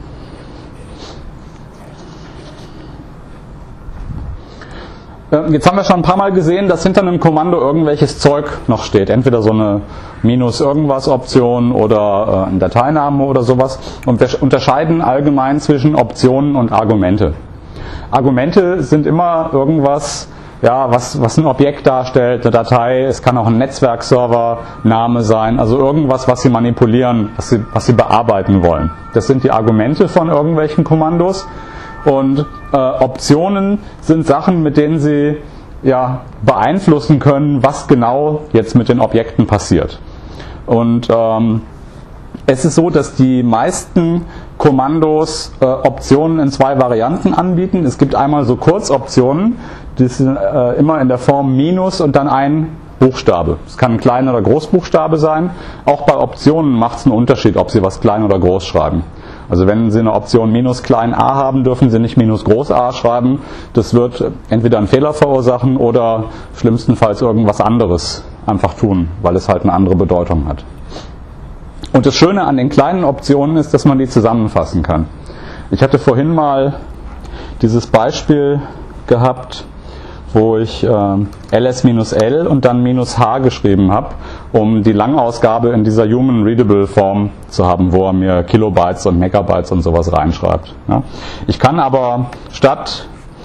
Speaker 1: Jetzt haben wir schon ein paar Mal gesehen, dass hinter einem Kommando irgendwelches Zeug noch steht. Entweder so eine Minus-Irgendwas-Option oder ein Dateiname oder sowas. Und wir unterscheiden allgemein zwischen Optionen und Argumente. Argumente sind immer irgendwas, ja, was ein Objekt darstellt, eine Datei, es kann auch ein Netzwerkserver-Name sein, also irgendwas, was Sie manipulieren, was Sie bearbeiten wollen. Das sind die Argumente von irgendwelchen Kommandos. Und Optionen sind Sachen, mit denen Sie ja beeinflussen können, was genau jetzt mit den Objekten passiert. Und es ist so, dass die meisten Kommandos Optionen in zwei Varianten anbieten. Es gibt einmal so Kurzoptionen, die sind immer in der Form Minus und dann ein Buchstabe. Es kann ein Klein- oder Großbuchstabe sein. Auch bei Optionen macht es einen Unterschied, ob Sie was klein oder groß schreiben. Also wenn Sie eine Option minus klein a haben, dürfen Sie nicht minus groß a schreiben. Das wird entweder einen Fehler verursachen oder schlimmstenfalls irgendwas anderes einfach tun, weil es halt eine andere Bedeutung hat. Und das Schöne an den kleinen Optionen ist, dass man die zusammenfassen kann. Ich hatte vorhin mal dieses Beispiel gehabt, wo ich ls-l und dann -h geschrieben habe, um die Langausgabe in dieser Human Readable Form zu haben, wo er mir Kilobytes und Megabytes und sowas reinschreibt. Ja. Ich kann aber statt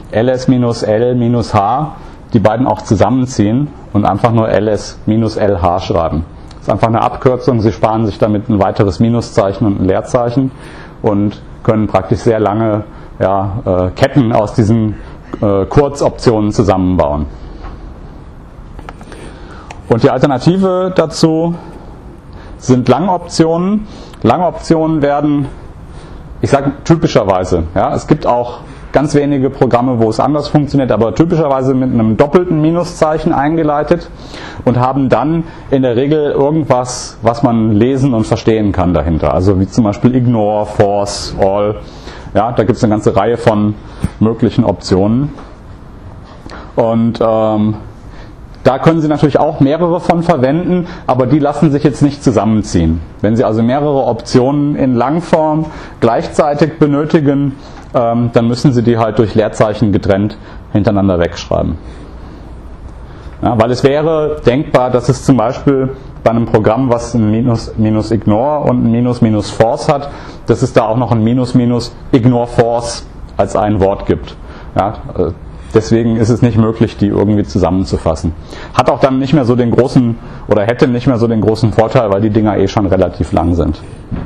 Speaker 1: ls-l-h die beiden auch zusammenziehen und einfach nur ls-lh schreiben. Das ist einfach eine Abkürzung, Sie sparen sich damit ein weiteres Minuszeichen und ein Leerzeichen und können praktisch sehr lange Ketten aus diesen Kurzoptionen zusammenbauen. Und die Alternative dazu sind Langoptionen. Langoptionen werden, ich sage typischerweise, ja, es gibt auch ganz wenige Programme, wo es anders funktioniert, aber typischerweise mit einem doppelten Minuszeichen eingeleitet und haben dann in der Regel irgendwas, was man lesen und verstehen kann dahinter. Also wie zum Beispiel ignore, force, all. Ja, da gibt es eine ganze Reihe von möglichen Optionen. Und da können Sie natürlich auch mehrere von verwenden, aber die lassen sich jetzt nicht zusammenziehen. Wenn Sie also mehrere Optionen in Langform gleichzeitig benötigen, dann müssen Sie die halt durch Leerzeichen getrennt hintereinander wegschreiben. Ja, weil es wäre denkbar, dass es zum Beispiel bei einem Programm, was ein minus ignore und ein minus force hat, dass es da auch noch ein minus ignore force als ein Wort gibt. Ja, deswegen ist es nicht möglich, die irgendwie zusammenzufassen. Hat auch dann nicht mehr so den großen, oder hätte nicht mehr so den großen Vorteil, weil die Dinger eh schon relativ lang sind.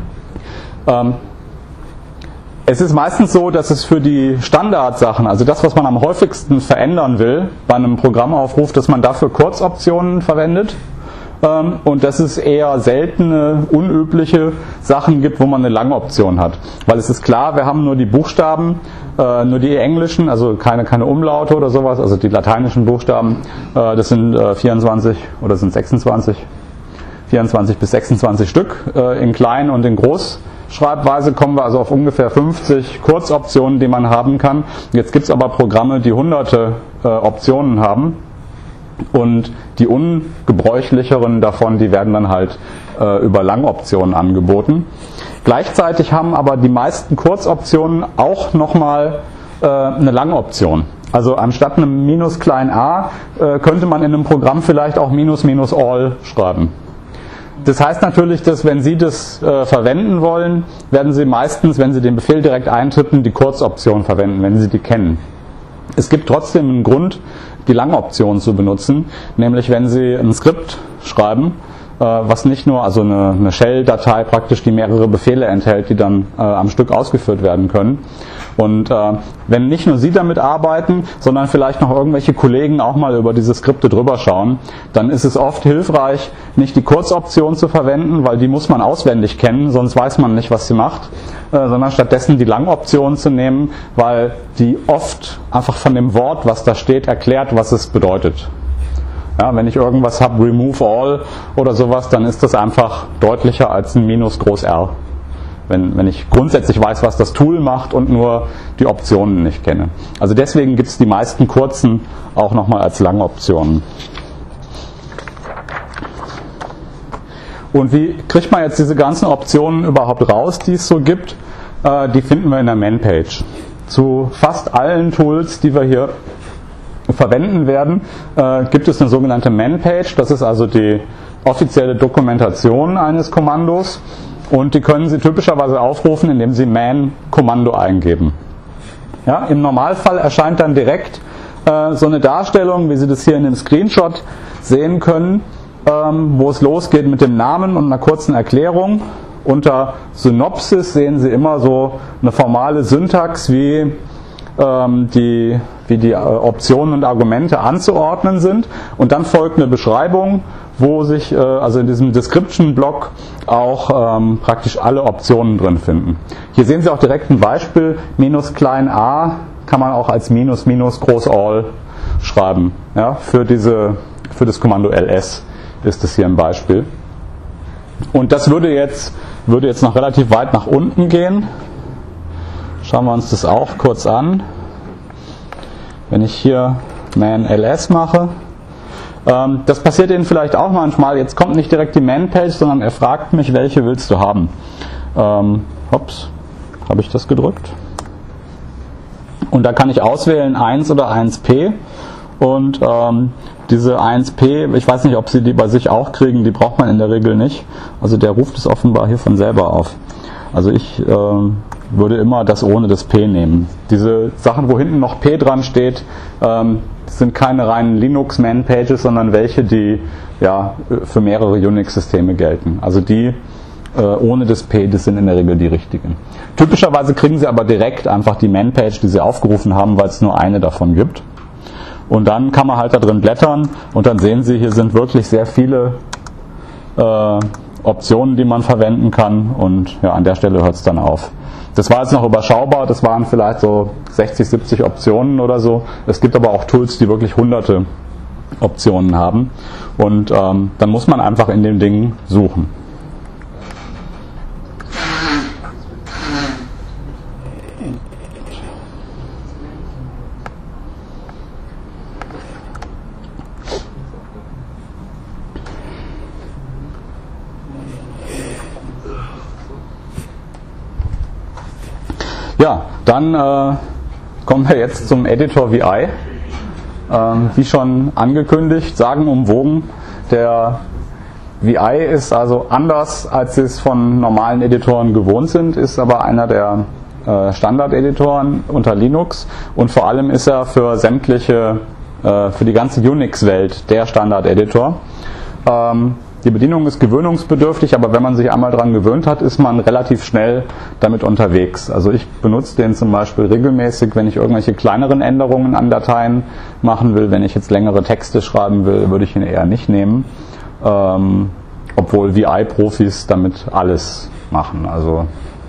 Speaker 1: Es ist meistens so, dass es für die Standardsachen, also das, was man am häufigsten verändern will, bei einem Programmaufruf, dass man dafür Kurzoptionen verwendet. Und dass es eher seltene, unübliche Sachen gibt, wo man eine Langoption hat. Weil es ist klar, wir haben nur die Buchstaben, nur die englischen, also keine Umlaute oder sowas, also die lateinischen Buchstaben, das sind 24 oder sind 26, 24 bis 26 Stück. In Klein- und in Großschreibweise kommen wir also auf ungefähr 50 Kurzoptionen, die man haben kann. Jetzt gibt es aber Programme, die hunderte Optionen haben. Und die ungebräuchlicheren davon, die werden dann halt über Langoptionen angeboten. Gleichzeitig haben aber die meisten Kurzoptionen auch nochmal eine Langoption. Also anstatt einem minus klein a könnte man in einem Programm vielleicht auch minus all schreiben. Das heißt natürlich, dass wenn Sie das verwenden wollen, werden Sie meistens, wenn Sie den Befehl direkt eintippen, die Kurzoption verwenden, wenn Sie die kennen. Es gibt trotzdem einen Grund, die Langoption zu benutzen, nämlich wenn Sie ein Skript schreiben, was nicht nur, also eine Shell-Datei praktisch, die mehrere Befehle enthält, die dann am Stück ausgeführt werden können. Und wenn nicht nur Sie damit arbeiten, sondern vielleicht noch irgendwelche Kollegen auch mal über diese Skripte drüber schauen, dann ist es oft hilfreich, nicht die Kurzoption zu verwenden, weil die muss man auswendig kennen, sonst weiß man nicht, was sie macht, sondern stattdessen die Langoption zu nehmen, weil die oft einfach von dem Wort, was da steht, erklärt, was es bedeutet. Ja, wenn ich irgendwas habe, remove all oder sowas, dann ist das einfach deutlicher als ein minus groß R. Wenn ich grundsätzlich weiß, was das Tool macht und nur die Optionen nicht kenne. Also deswegen gibt es die meisten kurzen auch nochmal als Langoptionen. Und wie kriegt man jetzt diese ganzen Optionen überhaupt raus, die es so gibt? Die finden wir in der Man-Page. Zu fast allen Tools, die wir hier verwenden werden, gibt es eine sogenannte Man-Page. Das ist also die offizielle Dokumentation eines Kommandos. Und die können Sie typischerweise aufrufen, indem Sie man-Kommando eingeben. Ja, im Normalfall erscheint dann direkt so eine Darstellung, wie Sie das hier in dem Screenshot sehen können, wo es losgeht mit dem Namen und einer kurzen Erklärung. Unter Synopsis sehen Sie immer so eine formale Syntax, wie die Optionen und Argumente anzuordnen sind. Und dann folgt eine Beschreibung, wo sich also in diesem Description-Block auch praktisch alle Optionen drin finden. Hier sehen Sie auch direkt ein Beispiel. -a kann man auch als -- groß all schreiben. Ja, für das Kommando ls ist das hier ein Beispiel. Und das würde jetzt noch relativ weit nach unten gehen. Schauen wir uns das auch kurz an. Wenn ich hier man ls mache, das passiert Ihnen vielleicht auch manchmal. Jetzt kommt nicht direkt die Man-Page, sondern er fragt mich, welche willst du haben. Hops, habe ich das gedrückt? Und da kann ich auswählen 1 oder 1p. Und diese 1p, ich weiß nicht, ob Sie die bei sich auch kriegen, die braucht man in der Regel nicht. Also der ruft es offenbar hier von selber auf. Also ich würde immer das ohne das P nehmen. Diese Sachen, wo hinten noch P dran steht, sind keine reinen Linux-Man-Pages, sondern welche, die ja für mehrere Unix-Systeme gelten. Also die ohne das P, das sind in der Regel die richtigen. Typischerweise kriegen Sie aber direkt einfach die Man-Page, die Sie aufgerufen haben, weil es nur eine davon gibt. Und dann kann man halt da drin blättern und dann sehen Sie, hier sind wirklich sehr viele Optionen, die man verwenden kann, und ja, an der Stelle hört es dann auf. Das war jetzt noch überschaubar, das waren vielleicht so 60, 70 Optionen oder so. Es gibt aber auch Tools, die wirklich hunderte Optionen haben, und dann muss man einfach in dem Ding suchen. Ja, dann kommen wir jetzt zum Editor VI. Wie schon angekündigt, sagenumwogen. Der VI ist also anders, als Sie es von normalen Editoren gewohnt sind, ist aber einer der Standard-Editoren unter Linux, und vor allem ist er für für die ganze Unix-Welt der Standard-Editor. Die Bedienung ist gewöhnungsbedürftig, aber wenn man sich einmal daran gewöhnt hat, ist man relativ schnell damit unterwegs. Also ich benutze den zum Beispiel regelmäßig, wenn ich irgendwelche kleineren Änderungen an Dateien machen will. Wenn ich jetzt längere Texte schreiben will, würde ich ihn eher nicht nehmen, obwohl VI-Profis damit alles machen. Also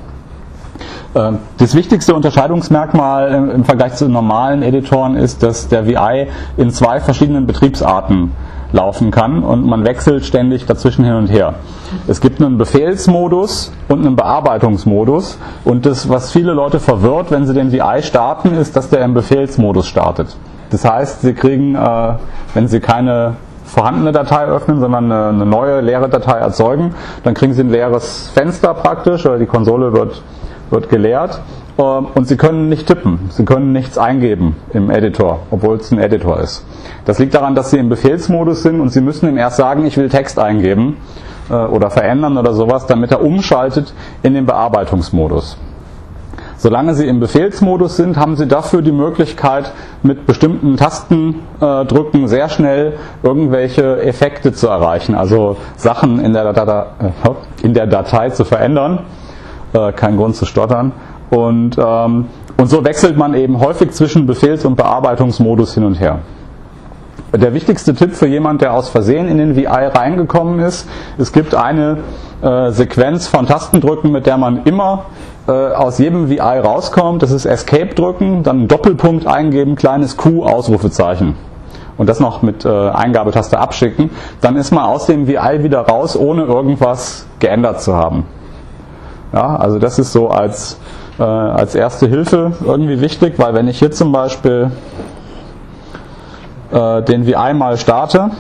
Speaker 1: das wichtigste Unterscheidungsmerkmal im Vergleich zu normalen Editoren ist, dass der VI in 2 verschiedenen Betriebsarten laufen kann, und man wechselt ständig dazwischen hin und her. Es gibt einen Befehlsmodus und einen Bearbeitungsmodus, und das, was viele Leute verwirrt, wenn sie den VI starten, ist, dass der im Befehlsmodus startet. Das heißt, sie kriegen, wenn sie keine vorhandene Datei öffnen, sondern eine neue leere Datei erzeugen, dann kriegen sie ein leeres Fenster praktisch, oder die Konsole wird geleert, und Sie können nicht tippen, Sie können nichts eingeben im Editor, obwohl es ein Editor ist. Das liegt daran, dass Sie im Befehlsmodus sind, und Sie müssen ihm erst sagen, ich will Text eingeben oder verändern oder sowas, damit er umschaltet in den Bearbeitungsmodus. Solange Sie im Befehlsmodus sind, haben Sie dafür die Möglichkeit, mit bestimmten Tastendrücken sehr schnell irgendwelche Effekte zu erreichen, also Sachen in der Datei zu verändern. Kein Grund zu stottern. Und so wechselt man eben häufig zwischen Befehls- und Bearbeitungsmodus hin und her. Der wichtigste Tipp für jemand, der aus Versehen in den VI reingekommen ist: Es gibt eine Sequenz von Tastendrücken, mit der man immer aus jedem VI rauskommt. Das ist Escape drücken, dann Doppelpunkt eingeben, kleines Q, Ausrufezeichen. Und das noch mit Eingabetaste abschicken. Dann ist man aus dem VI wieder raus, ohne irgendwas geändert zu haben. Ja, also das ist so als erste Hilfe irgendwie wichtig, weil wenn ich hier zum Beispiel den VI mal starte,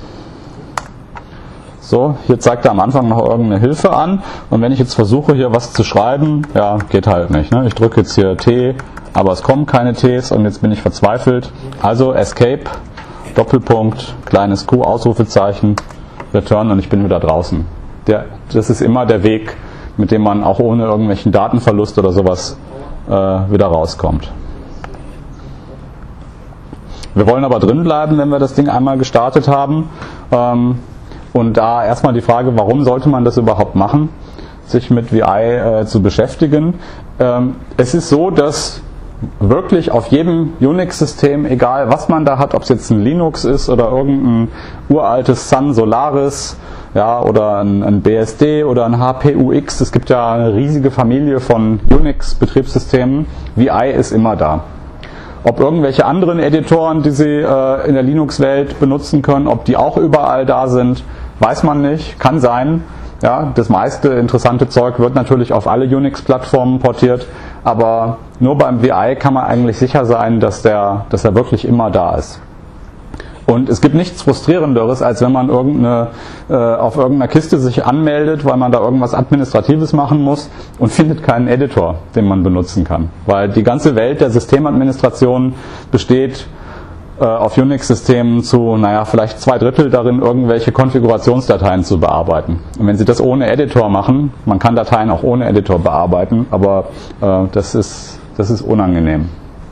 Speaker 1: so, hier zeigt er am Anfang noch irgendeine Hilfe an, und wenn ich jetzt versuche hier was zu schreiben, ja, geht halt nicht. Ne? Ich drücke jetzt hier T, aber es kommen keine Ts, und jetzt bin ich verzweifelt. Also Escape, Doppelpunkt, kleines Q, Ausrufezeichen, Return, und ich bin wieder draußen. Das ist immer der Weg, mit dem man auch ohne irgendwelchen Datenverlust oder sowas wieder rauskommt. Wir wollen aber drin bleiben, wenn wir das Ding einmal gestartet haben. Und da erstmal die Frage, warum sollte man das überhaupt machen, sich mit VI zu beschäftigen. Es ist so, dass wirklich auf jedem Unix-System, egal was man da hat, ob es jetzt ein Linux ist oder irgendein uraltes Sun Solaris, ja, oder ein BSD oder ein HPUX, es gibt ja eine riesige Familie von Unix-Betriebssystemen, VI ist immer da. Ob irgendwelche anderen Editoren, die Sie in der Linux-Welt benutzen können, ob die auch überall da sind, weiß man nicht, kann sein. Ja, das meiste interessante Zeug wird natürlich auf alle Unix-Plattformen portiert, aber nur beim VI kann man eigentlich sicher sein, dass er wirklich immer da ist. Und es gibt nichts Frustrierenderes, als wenn man auf irgendeiner Kiste sich anmeldet, weil man da irgendwas Administratives machen muss und findet keinen Editor, den man benutzen kann. Weil die ganze Welt der Systemadministration besteht auf Unix-Systemen zu, vielleicht 2/3 darin, irgendwelche Konfigurationsdateien zu bearbeiten. Und wenn Sie das ohne Editor machen, man kann Dateien auch ohne Editor bearbeiten, aber das ist unangenehm.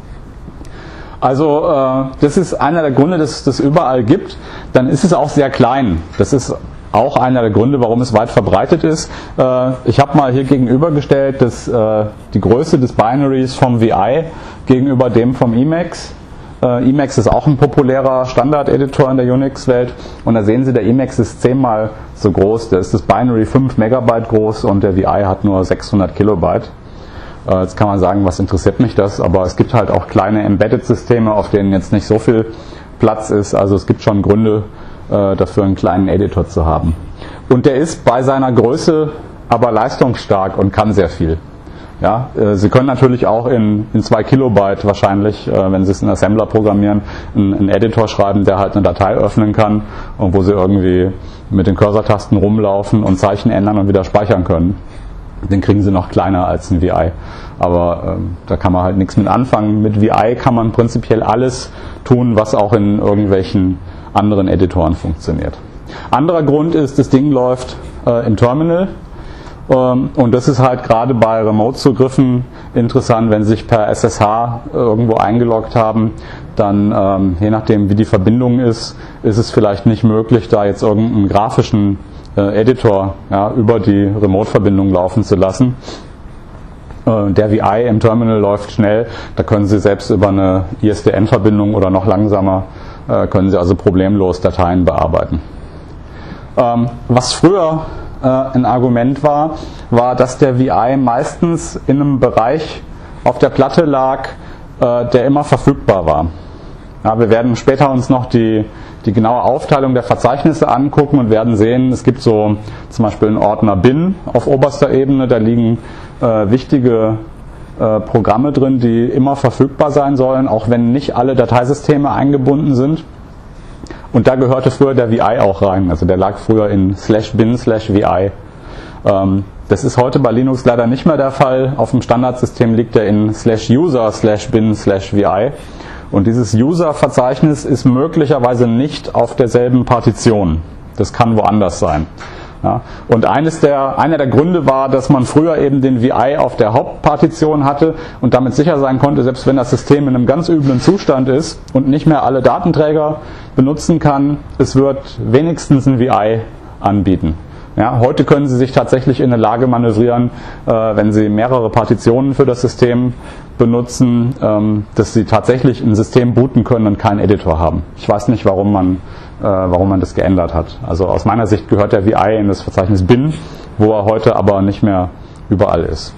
Speaker 1: Also das ist einer der Gründe, dass es das überall gibt. Dann ist es auch sehr klein. Das ist auch einer der Gründe, warum es weit verbreitet ist. Ich habe mal hier gegenübergestellt, die Größe des Binaries vom VI gegenüber dem vom Emacs. Emacs ist auch ein populärer Standard-Editor in der Unix-Welt und da sehen Sie, der Emacs ist 10-mal so groß, da ist das Binary 5 Megabyte groß und der VI hat nur 600 Kilobyte. Jetzt kann man sagen, was interessiert mich das, aber es gibt halt auch kleine Embedded-Systeme, auf denen jetzt nicht so viel Platz ist, also es gibt schon Gründe dafür, einen kleinen Editor zu haben. Und der ist bei seiner Größe aber leistungsstark und kann sehr viel. Ja, Sie können natürlich auch in 2 Kilobyte wahrscheinlich, wenn Sie es in Assembler programmieren, einen Editor schreiben, der halt eine Datei öffnen kann und wo Sie irgendwie mit den Cursor-Tasten rumlaufen und Zeichen ändern und wieder speichern können. Den kriegen Sie noch kleiner als ein VI. Aber da kann man halt nichts mit anfangen. Mit VI kann man prinzipiell alles tun, was auch in irgendwelchen anderen Editoren funktioniert. Anderer Grund ist, das Ding läuft im Terminal. Und das ist halt gerade bei Remote-Zugriffen interessant, wenn Sie sich per SSH irgendwo eingeloggt haben, dann je nachdem wie die Verbindung ist es vielleicht nicht möglich, da jetzt irgendeinen grafischen Editor über die Remote-Verbindung laufen zu lassen. Der VI im Terminal läuft schnell, da können Sie selbst über eine ISDN-Verbindung oder noch langsamer, können Sie also problemlos Dateien bearbeiten. Was früher ein Argument war, dass der VI meistens in einem Bereich auf der Platte lag, der immer verfügbar war. Ja, wir werden später uns noch die genaue Aufteilung der Verzeichnisse angucken und werden sehen, es gibt so zum Beispiel einen Ordner bin auf oberster Ebene, da liegen wichtige Programme drin, die immer verfügbar sein sollen, auch wenn nicht alle Dateisysteme eingebunden sind. Und da gehörte früher der VI auch rein, also der lag früher in /bin/VI. Das ist heute bei Linux leider nicht mehr der Fall. Auf dem Standardsystem liegt er in /user/bin/VI. Und dieses User-Verzeichnis ist möglicherweise nicht auf derselben Partition. Das kann woanders sein. Ja. Und einer der Gründe war, dass man früher eben den VI auf der Hauptpartition hatte und damit sicher sein konnte, selbst wenn das System in einem ganz üblen Zustand ist und nicht mehr alle Datenträger benutzen kann, es wird wenigstens ein VI anbieten. Ja, heute können Sie sich tatsächlich in eine Lage manövrieren, wenn Sie mehrere Partitionen für das System benutzen, dass Sie tatsächlich ein System booten können und keinen Editor haben. Ich weiß nicht, warum man das geändert hat. Also aus meiner Sicht gehört der VI in das Verzeichnis bin, wo er heute aber nicht mehr überall ist.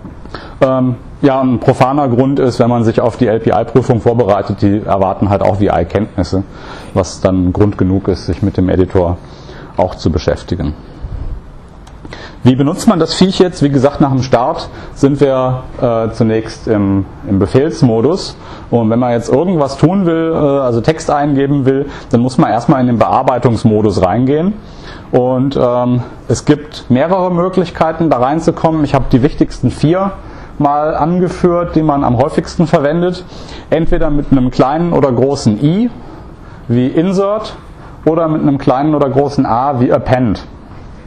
Speaker 1: Ein profaner Grund ist, wenn man sich auf die LPI-Prüfung vorbereitet, die erwarten halt auch VI-Kenntnisse, was dann Grund genug ist, sich mit dem Editor auch zu beschäftigen. Wie benutzt man das Viech jetzt? Wie gesagt, nach dem Start sind wir zunächst im Befehlsmodus. Und wenn man jetzt irgendwas tun will, also Text eingeben will, dann muss man erstmal in den Bearbeitungsmodus reingehen. Und es gibt mehrere Möglichkeiten, da reinzukommen. Ich habe die wichtigsten 4 mal angeführt, die man am häufigsten verwendet. Entweder mit einem kleinen oder großen I, wie Insert, oder mit einem kleinen oder großen A, wie Append.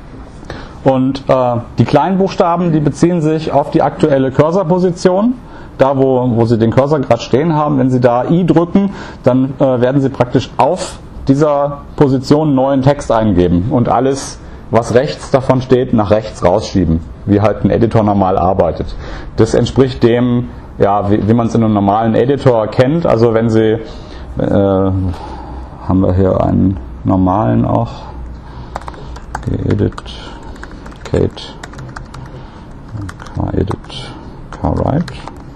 Speaker 1: Und die kleinen Buchstaben, die beziehen sich auf die aktuelle Cursorposition. da wo Sie den Cursor gerade stehen haben, wenn Sie da I drücken, dann werden Sie praktisch auf dieser Position neuen Text eingeben und alles, was rechts davon steht, nach rechts rausschieben, wie halt ein Editor normal arbeitet. Das entspricht dem, ja, wie man es in einem normalen Editor kennt. Also wenn Sie, haben wir hier einen normalen auch, gedit, Kate, Edit, Write.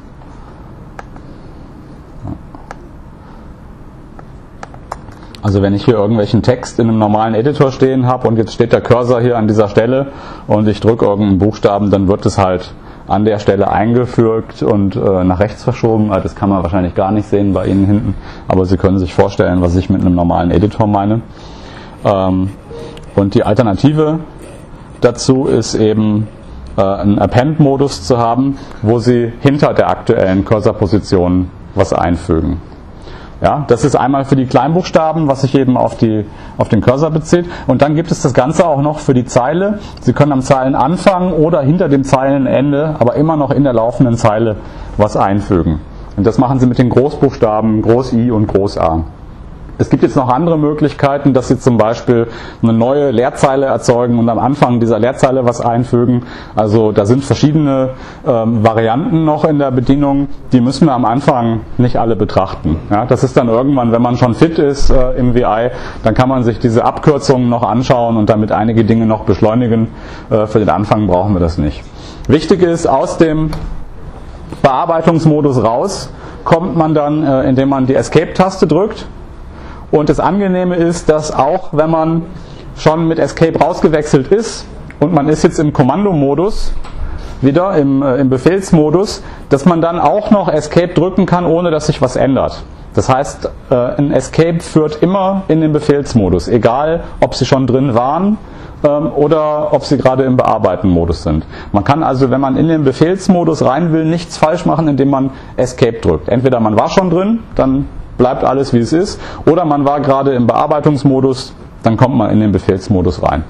Speaker 1: Also wenn ich hier irgendwelchen Text in einem normalen Editor stehen habe und jetzt steht der Cursor hier an dieser Stelle und ich drücke irgendeinen Buchstaben, dann wird es halt an der Stelle eingefügt und nach rechts verschoben. Das kann man wahrscheinlich gar nicht sehen bei Ihnen hinten, aber Sie können sich vorstellen, was ich mit einem normalen Editor meine. Und die Alternative dazu ist eben einen Append-Modus zu haben, wo Sie hinter der aktuellen Cursor-Position was einfügen. Ja, das ist einmal für die Kleinbuchstaben, was sich eben auf den Cursor bezieht. Und dann gibt es das Ganze auch noch für die Zeile. Sie können am Zeilenanfang oder hinter dem Zeilenende, aber immer noch in der laufenden Zeile was einfügen. Und das machen Sie mit den Großbuchstaben Groß I und Groß A. Es gibt jetzt noch andere Möglichkeiten, dass Sie zum Beispiel eine neue Leerzeile erzeugen und am Anfang dieser Leerzeile was einfügen. Also da sind verschiedene Varianten noch in der Bedienung, die müssen wir am Anfang nicht alle betrachten. Ja, das ist dann irgendwann, wenn man schon fit ist im VI, dann kann man sich diese Abkürzungen noch anschauen und damit einige Dinge noch beschleunigen. Für den Anfang brauchen wir das nicht. Wichtig ist, aus dem Bearbeitungsmodus raus kommt man dann, indem man die Escape-Taste drückt. Und das Angenehme ist, dass auch wenn man schon mit Escape rausgewechselt ist und man ist jetzt im Kommandomodus, wieder im Befehlsmodus, dass man dann auch noch Escape drücken kann, ohne dass sich was ändert. Das heißt, ein Escape führt immer in den Befehlsmodus, egal ob Sie schon drin waren oder ob Sie gerade im Bearbeiten-Modus sind. Man kann also, wenn man in den Befehlsmodus rein will, nichts falsch machen, indem man Escape drückt. Entweder man war schon drin, dann bleibt alles wie es ist, oder man war gerade im Bearbeitungsmodus, dann kommt man in den Befehlsmodus rein.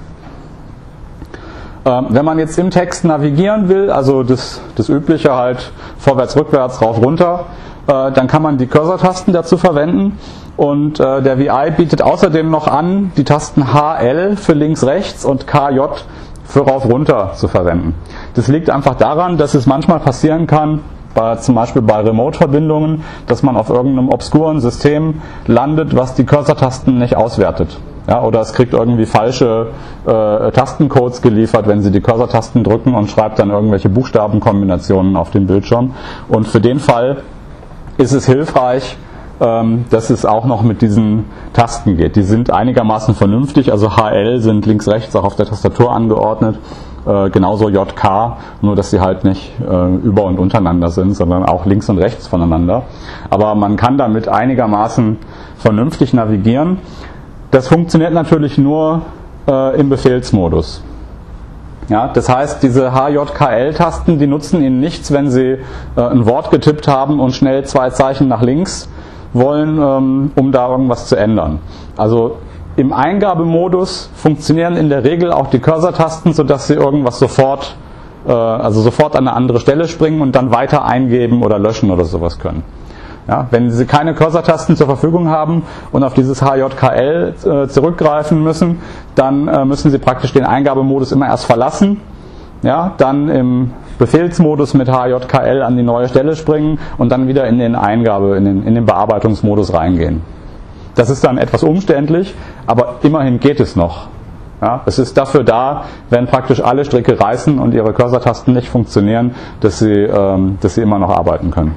Speaker 1: Wenn man jetzt im Text navigieren will, also das Übliche halt vorwärts, rückwärts, rauf, runter, dann kann man die Cursor-Tasten dazu verwenden und der VI bietet außerdem noch an, die Tasten HL für links, rechts und KJ für rauf, runter zu verwenden. Das liegt einfach daran, dass es manchmal passieren kann, zum Beispiel bei Remote-Verbindungen, dass man auf irgendeinem obskuren System landet, was die Cursor-Tasten nicht auswertet. Ja, oder es kriegt irgendwie falsche Tastencodes geliefert, wenn Sie die Cursor-Tasten drücken und schreibt dann irgendwelche Buchstabenkombinationen auf dem Bildschirm. Und für den Fall ist es hilfreich, dass es auch noch mit diesen Tasten geht. Die sind einigermaßen vernünftig, also HL sind links, rechts auch auf der Tastatur angeordnet. Genauso JK, nur dass sie halt nicht über- und untereinander sind, sondern auch links und rechts voneinander. Aber man kann damit einigermaßen vernünftig navigieren. Das funktioniert natürlich nur im Befehlsmodus. Ja, das heißt, diese HJKL-Tasten, die nutzen Ihnen nichts, wenn Sie ein Wort getippt haben und schnell 2 Zeichen nach links wollen, um da irgendwas zu ändern. Also im Eingabemodus funktionieren in der Regel auch die Cursor-Tasten, sodass Sie irgendwas sofort an eine andere Stelle springen und dann weiter eingeben oder löschen oder sowas können. Ja, wenn Sie keine Cursor-Tasten zur Verfügung haben und auf dieses HJKL zurückgreifen müssen, dann müssen Sie praktisch den Eingabemodus immer erst verlassen, ja, dann im Befehlsmodus mit HJKL an die neue Stelle springen und dann wieder in den in den Bearbeitungsmodus reingehen. Das ist dann etwas umständlich, aber immerhin geht es noch. Ja, es ist dafür da, wenn praktisch alle Stricke reißen und Ihre Cursor-Tasten nicht funktionieren, dass Sie immer noch arbeiten können.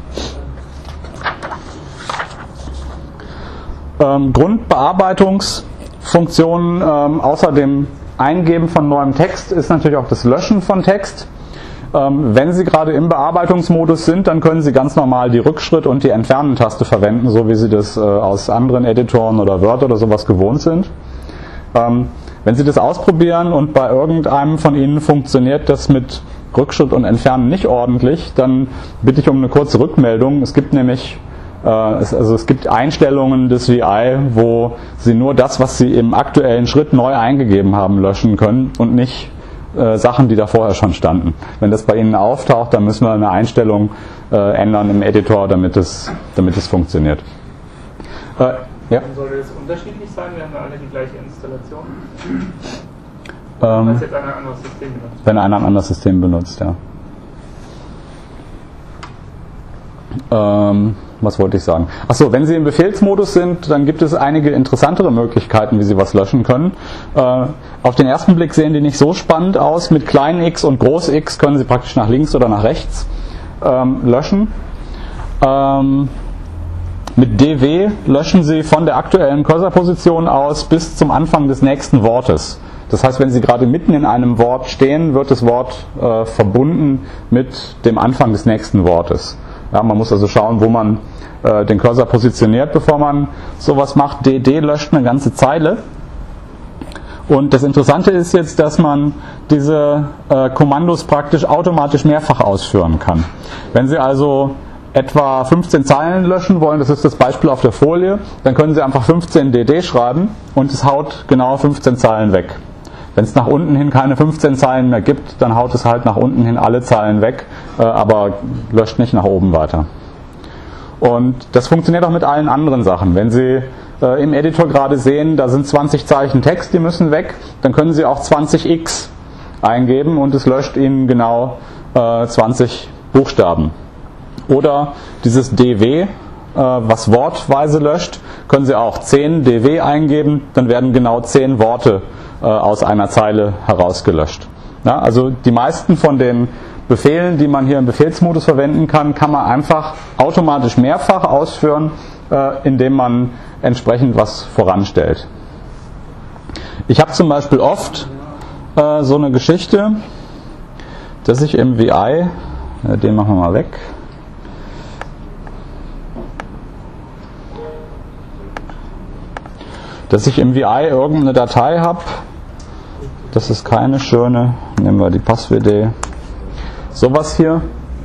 Speaker 1: Grundbearbeitungsfunktionen außer dem Eingeben von neuem Text ist natürlich auch das Löschen von Text. Wenn Sie gerade im Bearbeitungsmodus sind, dann können Sie ganz normal die Rückschritt- und die Entfernen-Taste verwenden, so wie Sie das aus anderen Editoren oder Word oder sowas gewohnt sind. Wenn Sie das ausprobieren und bei irgendeinem von Ihnen funktioniert das mit Rückschritt und Entfernen nicht ordentlich, dann bitte ich um eine kurze Rückmeldung. Es gibt nämlich es gibt Einstellungen des VI, wo Sie nur das, was Sie im aktuellen Schritt neu eingegeben haben, löschen können und nicht Sachen, die da vorher schon standen. Wenn das bei Ihnen auftaucht, dann müssen wir eine Einstellung ändern im Editor, damit es funktioniert. Ja?
Speaker 3: Sollte es unterschiedlich sein? Wir haben ja alle die gleiche Installation. Wenn jetzt einer ein anderes System benutzt.
Speaker 1: Wenn einer ein anderes System benutzt, ja. Was wollte ich sagen? Achso, wenn Sie im Befehlsmodus sind, dann gibt es einige interessantere Möglichkeiten, wie Sie was löschen können. Auf den ersten Blick sehen die nicht so spannend aus. Mit klein x und groß x können Sie praktisch nach links oder nach rechts löschen. Mit dw löschen Sie von der aktuellen Cursorposition aus bis zum Anfang des nächsten Wortes. Das heißt, wenn Sie gerade mitten in einem Wort stehen, wird das Wort verbunden mit dem Anfang des nächsten Wortes. Ja, man muss also schauen, wo man den Cursor positioniert, bevor man sowas macht. dd löscht eine ganze Zeile. Und das Interessante ist jetzt, dass man diese Kommandos praktisch automatisch mehrfach ausführen kann. Wenn Sie also etwa 15 Zeilen löschen wollen, das ist das Beispiel auf der Folie, dann können Sie einfach 15 dd schreiben und es haut genau 15 Zeilen weg. Wenn es nach unten hin keine 15 Zeilen mehr gibt, dann haut es halt nach unten hin alle Zeilen weg, aber löscht nicht nach oben weiter. Und das funktioniert auch mit allen anderen Sachen. Wenn Sie im Editor gerade sehen, da sind 20 Zeichen Text, die müssen weg, dann können Sie auch 20x eingeben und es löscht Ihnen genau 20 Buchstaben. Oder dieses dw, was wortweise löscht, können Sie auch 10 dw eingeben, dann werden genau 10 Worte aus einer Zeile herausgelöscht. Ja, also die meisten von den Befehlen, die man hier im Befehlsmodus verwenden kann, kann man einfach automatisch mehrfach ausführen, indem man entsprechend was voranstellt. Ich habe zum Beispiel oft so eine Geschichte, dass ich im VI, den machen wir mal weg, dass ich im VI irgendeine Datei habe. Das ist keine schöne, nehmen wir die Passwd, sowas hier.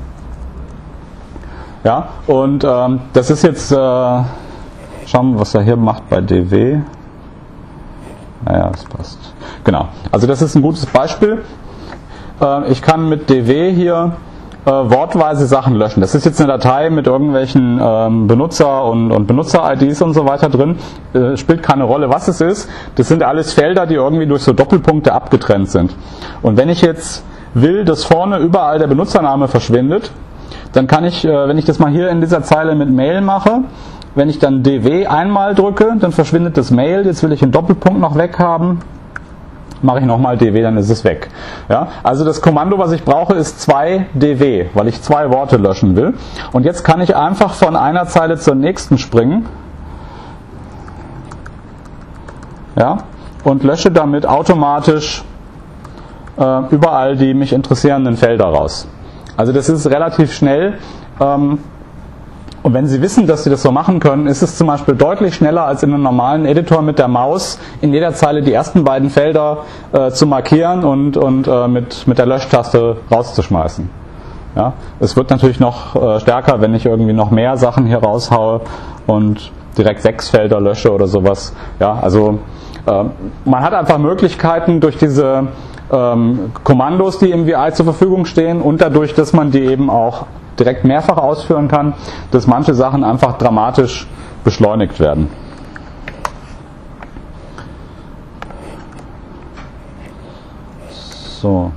Speaker 1: Ja, und das ist jetzt, schauen wir, was er hier macht bei dw. Naja, das passt. Genau, also das ist ein gutes Beispiel. Ich kann mit dw hier wortweise Sachen löschen. Das ist jetzt eine Datei mit irgendwelchen Benutzer und Benutzer-IDs und so weiter drin. Spielt keine Rolle, was es ist. Das sind alles Felder, die irgendwie durch so Doppelpunkte abgetrennt sind. Und wenn ich jetzt will, dass vorne überall der Benutzername verschwindet, dann kann ich, wenn ich das mal hier in dieser Zeile mit Mail mache, wenn ich dann dw einmal drücke, dann verschwindet das Mail. Jetzt will ich den Doppelpunkt noch weghaben. Mache ich nochmal dw, dann ist es weg. Ja, also das Kommando, was ich brauche, ist 2 dw, weil ich 2 Worte löschen will. Und jetzt kann ich einfach von einer Zeile zur nächsten springen. Ja, und lösche damit automatisch überall die mich interessierenden Felder raus. Also das ist relativ schnell. Und wenn Sie wissen, dass Sie das so machen können, ist es zum Beispiel deutlich schneller als in einem normalen Editor mit der Maus in jeder Zeile die ersten beiden Felder zu markieren und mit der Löschtaste rauszuschmeißen. Ja? Es wird natürlich noch stärker, wenn ich irgendwie noch mehr Sachen hier raushaue und direkt 6 Felder lösche oder sowas. Ja, also man hat einfach Möglichkeiten durch diese Kommandos, die im VI zur Verfügung stehen und dadurch, dass man die eben auch direkt mehrfach ausführen kann, dass manche Sachen einfach dramatisch beschleunigt werden. So.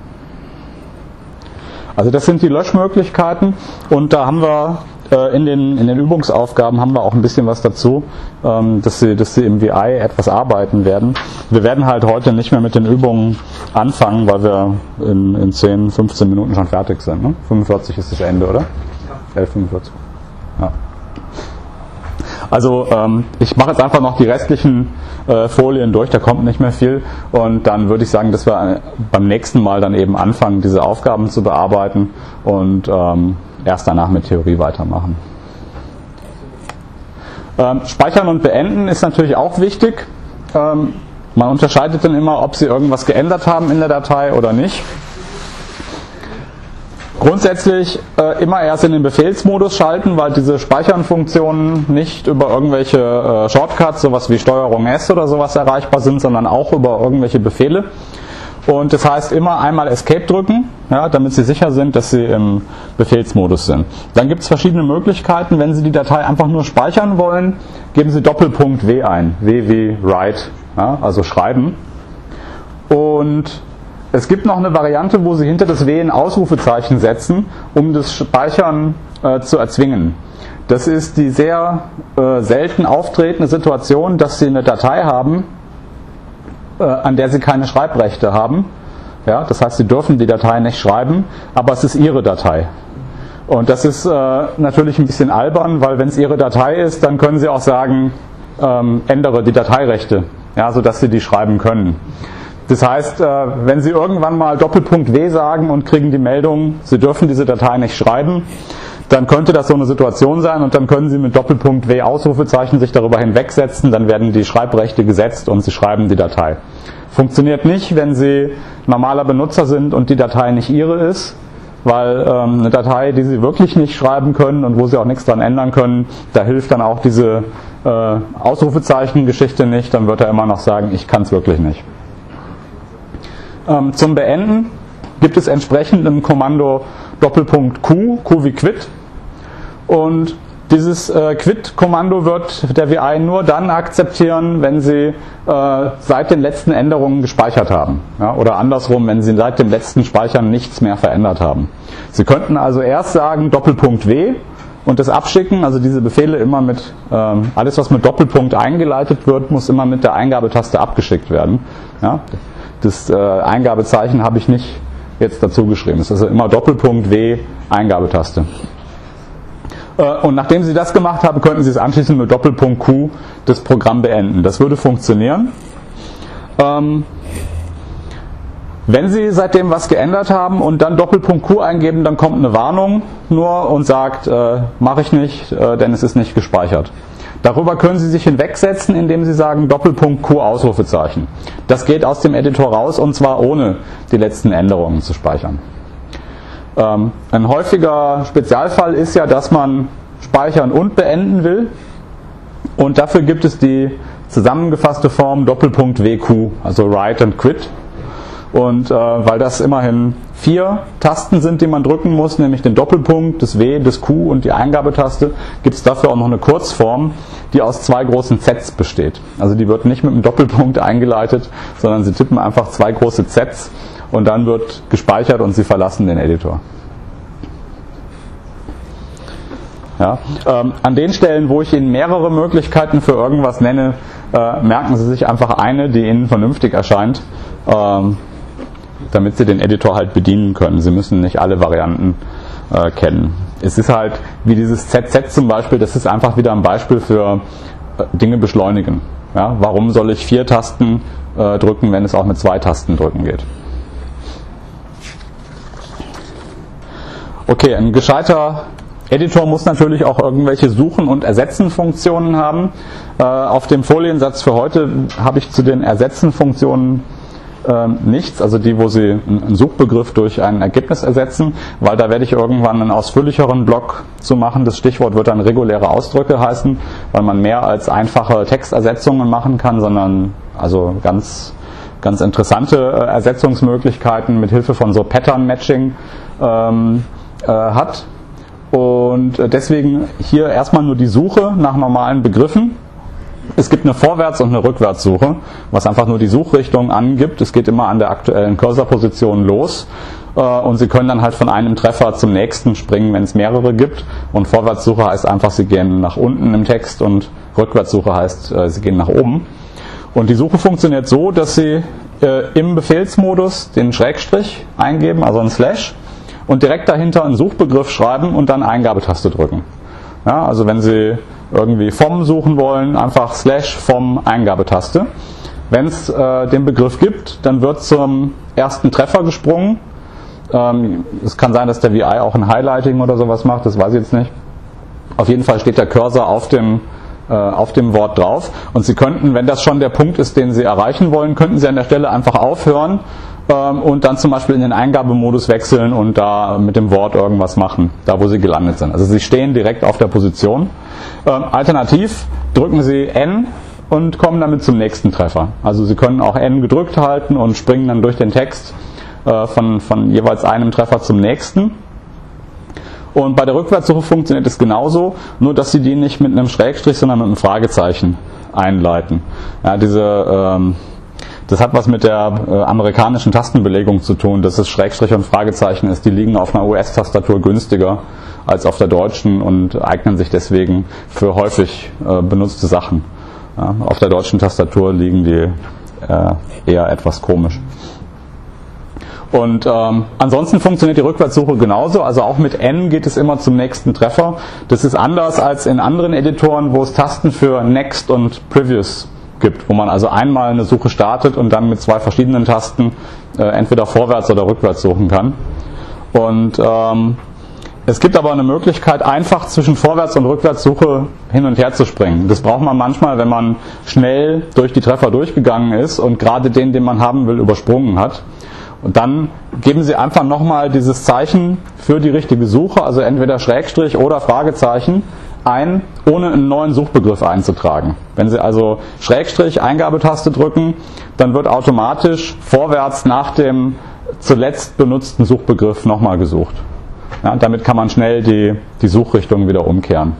Speaker 1: Also das sind die Löschmöglichkeiten und da haben wir in den Übungsaufgaben haben wir auch ein bisschen was dazu, dass sie im VI etwas arbeiten werden. Wir werden halt heute nicht mehr mit den Übungen anfangen, weil wir in 10, 15 Minuten schon fertig sind. Ne? 45 ist das Ende, oder? Ja. 11:45. Ja. Also ich mache jetzt einfach noch die restlichen Folien durch, da kommt nicht mehr viel und dann würde ich sagen, dass wir beim nächsten Mal dann eben anfangen, diese Aufgaben zu bearbeiten und erst danach mit Theorie weitermachen. Speichern und beenden ist natürlich auch wichtig. Man unterscheidet dann immer, ob Sie irgendwas geändert haben in der Datei oder nicht. Grundsätzlich immer erst in den Befehlsmodus schalten, weil diese Speichern-Funktionen nicht über irgendwelche Shortcuts, sowas wie Steuerung S oder sowas erreichbar sind, sondern auch über irgendwelche Befehle. Und das heißt immer einmal Escape drücken, ja, damit Sie sicher sind, dass Sie im Befehlsmodus sind. Dann gibt es verschiedene Möglichkeiten. Wenn Sie die Datei einfach nur speichern wollen, geben Sie Doppelpunkt W ein. W wie write, ja, also schreiben. Und es gibt noch eine Variante, wo Sie hinter das W ein Ausrufezeichen setzen, um das Speichern zu erzwingen. Das ist die sehr selten auftretende Situation, dass Sie eine Datei haben, an der Sie keine Schreibrechte haben. Ja, das heißt, Sie dürfen die Datei nicht schreiben, aber es ist Ihre Datei. Und das ist natürlich ein bisschen albern, weil wenn es Ihre Datei ist, dann können Sie auch sagen, ändere die Dateirechte, ja, sodass Sie die schreiben können. Das heißt, wenn Sie irgendwann mal Doppelpunkt W sagen und kriegen die Meldung, Sie dürfen diese Datei nicht schreiben, dann könnte das so eine Situation sein und dann können Sie mit Doppelpunkt W Ausrufezeichen sich darüber hinwegsetzen, dann werden die Schreibrechte gesetzt und Sie schreiben die Datei. Funktioniert nicht, wenn Sie normaler Benutzer sind und die Datei nicht Ihre ist, weil eine Datei, die Sie wirklich nicht schreiben können und wo Sie auch nichts dran ändern können, da hilft dann auch diese Ausrufezeichen-Geschichte nicht, dann wird er immer noch sagen, ich kann es wirklich nicht. Zum Beenden gibt es entsprechend ein Kommando Doppelpunkt Q, Q wie Quit. Und dieses Quit-Kommando wird der VI nur dann akzeptieren, wenn Sie seit den letzten Änderungen gespeichert haben. Ja, oder andersrum, wenn Sie seit dem letzten Speichern nichts mehr verändert haben. Sie könnten also erst sagen Doppelpunkt W und das abschicken, also diese Befehle immer mit, alles was mit Doppelpunkt eingeleitet wird, muss immer mit der Eingabetaste abgeschickt werden. Ja, das Eingabezeichen habe ich nicht jetzt dazu geschrieben. Es ist also immer Doppelpunkt W Eingabetaste. Und nachdem Sie das gemacht haben, könnten Sie es anschließend mit Doppelpunkt Q das Programm beenden. Das würde funktionieren. Wenn Sie seitdem was geändert haben und dann Doppelpunkt Q eingeben, dann kommt eine Warnung nur und sagt, mache ich nicht, denn es ist nicht gespeichert. Darüber können Sie sich hinwegsetzen, indem Sie sagen Doppelpunkt Q Ausrufezeichen. Das geht aus dem Editor raus und zwar ohne die letzten Änderungen zu speichern. Ein häufiger Spezialfall ist ja, dass man speichern und beenden will. Und dafür gibt es die zusammengefasste Form Doppelpunkt WQ, also Write and Quit. Und weil das immerhin 4 Tasten sind, die man drücken muss, nämlich den Doppelpunkt, das W, das Q und die Eingabetaste, gibt es dafür auch noch eine Kurzform, die aus 2 großen Zs besteht. Also die wird nicht mit einem Doppelpunkt eingeleitet, sondern Sie tippen einfach 2 große Zs und dann wird gespeichert und Sie verlassen den Editor. Ja, an den Stellen, wo ich Ihnen mehrere Möglichkeiten für irgendwas nenne, merken Sie sich einfach eine, die Ihnen vernünftig erscheint, damit Sie den Editor halt bedienen können. Sie müssen nicht alle Varianten kennen. Es ist halt, wie dieses ZZ zum Beispiel, das ist einfach wieder ein Beispiel für Dinge beschleunigen. Ja, warum soll ich 4 Tasten drücken, wenn es auch mit 2 Tasten drücken geht? Okay, ein gescheiter Editor muss natürlich auch irgendwelche Suchen- und Ersetzen-Funktionen haben. Auf dem Foliensatz für heute habe ich zu den Ersetzen-Funktionen nichts, also die, wo Sie einen Suchbegriff durch ein Ergebnis ersetzen, weil da werde ich irgendwann einen ausführlicheren Blog zu machen. Das Stichwort wird dann reguläre Ausdrücke heißen, weil man mehr als einfache Textersetzungen machen kann, sondern also ganz interessante Ersetzungsmöglichkeiten mit Hilfe von so Pattern-Matching hat. Und deswegen hier erstmal nur die Suche nach normalen Begriffen. Es gibt eine Vorwärts- und eine Rückwärtssuche, was einfach nur die Suchrichtung angibt. Es geht immer an der aktuellen Cursorposition los und Sie können dann halt von einem Treffer zum nächsten springen, wenn es mehrere gibt. Und Vorwärtssuche heißt einfach, Sie gehen nach unten im Text und Rückwärtssuche heißt, Sie gehen nach oben. Und die Suche funktioniert so, dass Sie im Befehlsmodus den Schrägstrich eingeben, also ein Slash, und direkt dahinter einen Suchbegriff schreiben und dann Eingabetaste drücken. Ja, also wenn Sie irgendwie vom suchen wollen, einfach Slash vom Eingabetaste. Wenn es den Begriff gibt, dann wird zum ersten Treffer gesprungen. Es kann sein, dass der VI auch ein Highlighting oder sowas macht, das weiß ich jetzt nicht. Auf jeden Fall steht der Cursor auf dem Wort drauf. Und Sie könnten, wenn das schon der Punkt ist, den Sie erreichen wollen, könnten Sie an der Stelle einfach aufhören und dann zum Beispiel in den Eingabemodus wechseln und da mit dem Wort irgendwas machen, da wo Sie gelandet sind. Also Sie stehen direkt auf der Position. Alternativ drücken Sie N und kommen damit zum nächsten Treffer. Also Sie können auch N gedrückt halten und springen dann durch den Text von jeweils einem Treffer zum nächsten. Und bei der Rückwärtssuche funktioniert es genauso, nur dass Sie die nicht mit einem Schrägstrich, sondern mit einem Fragezeichen einleiten. Ja, das hat was mit der amerikanischen Tastenbelegung zu tun, dass es Schrägstrich und Fragezeichen ist. Die liegen auf einer US-Tastatur günstiger als auf der deutschen und eignen sich deswegen für häufig benutzte Sachen. Ja, auf der deutschen Tastatur liegen die eher etwas komisch. Und ansonsten funktioniert die Rückwärtssuche genauso, also auch mit N geht es immer zum nächsten Treffer. Das ist anders als in anderen Editoren, wo es Tasten für Next und Previous gibt, wo man also einmal eine Suche startet und dann mit zwei verschiedenen Tasten entweder vorwärts oder rückwärts suchen kann. Und es gibt aber eine Möglichkeit, einfach zwischen Vorwärts- und Rückwärtssuche hin und her zu springen. Das braucht man manchmal, wenn man schnell durch die Treffer durchgegangen ist und gerade den man haben will, übersprungen hat. Und dann geben Sie einfach nochmal dieses Zeichen für die richtige Suche, also entweder Schrägstrich oder Fragezeichen, ein, ohne einen neuen Suchbegriff einzutragen. Wenn Sie also Schrägstrich Eingabetaste drücken, dann wird automatisch vorwärts nach dem zuletzt benutzten Suchbegriff nochmal gesucht. Ja, damit kann man schnell die Suchrichtung wieder umkehren.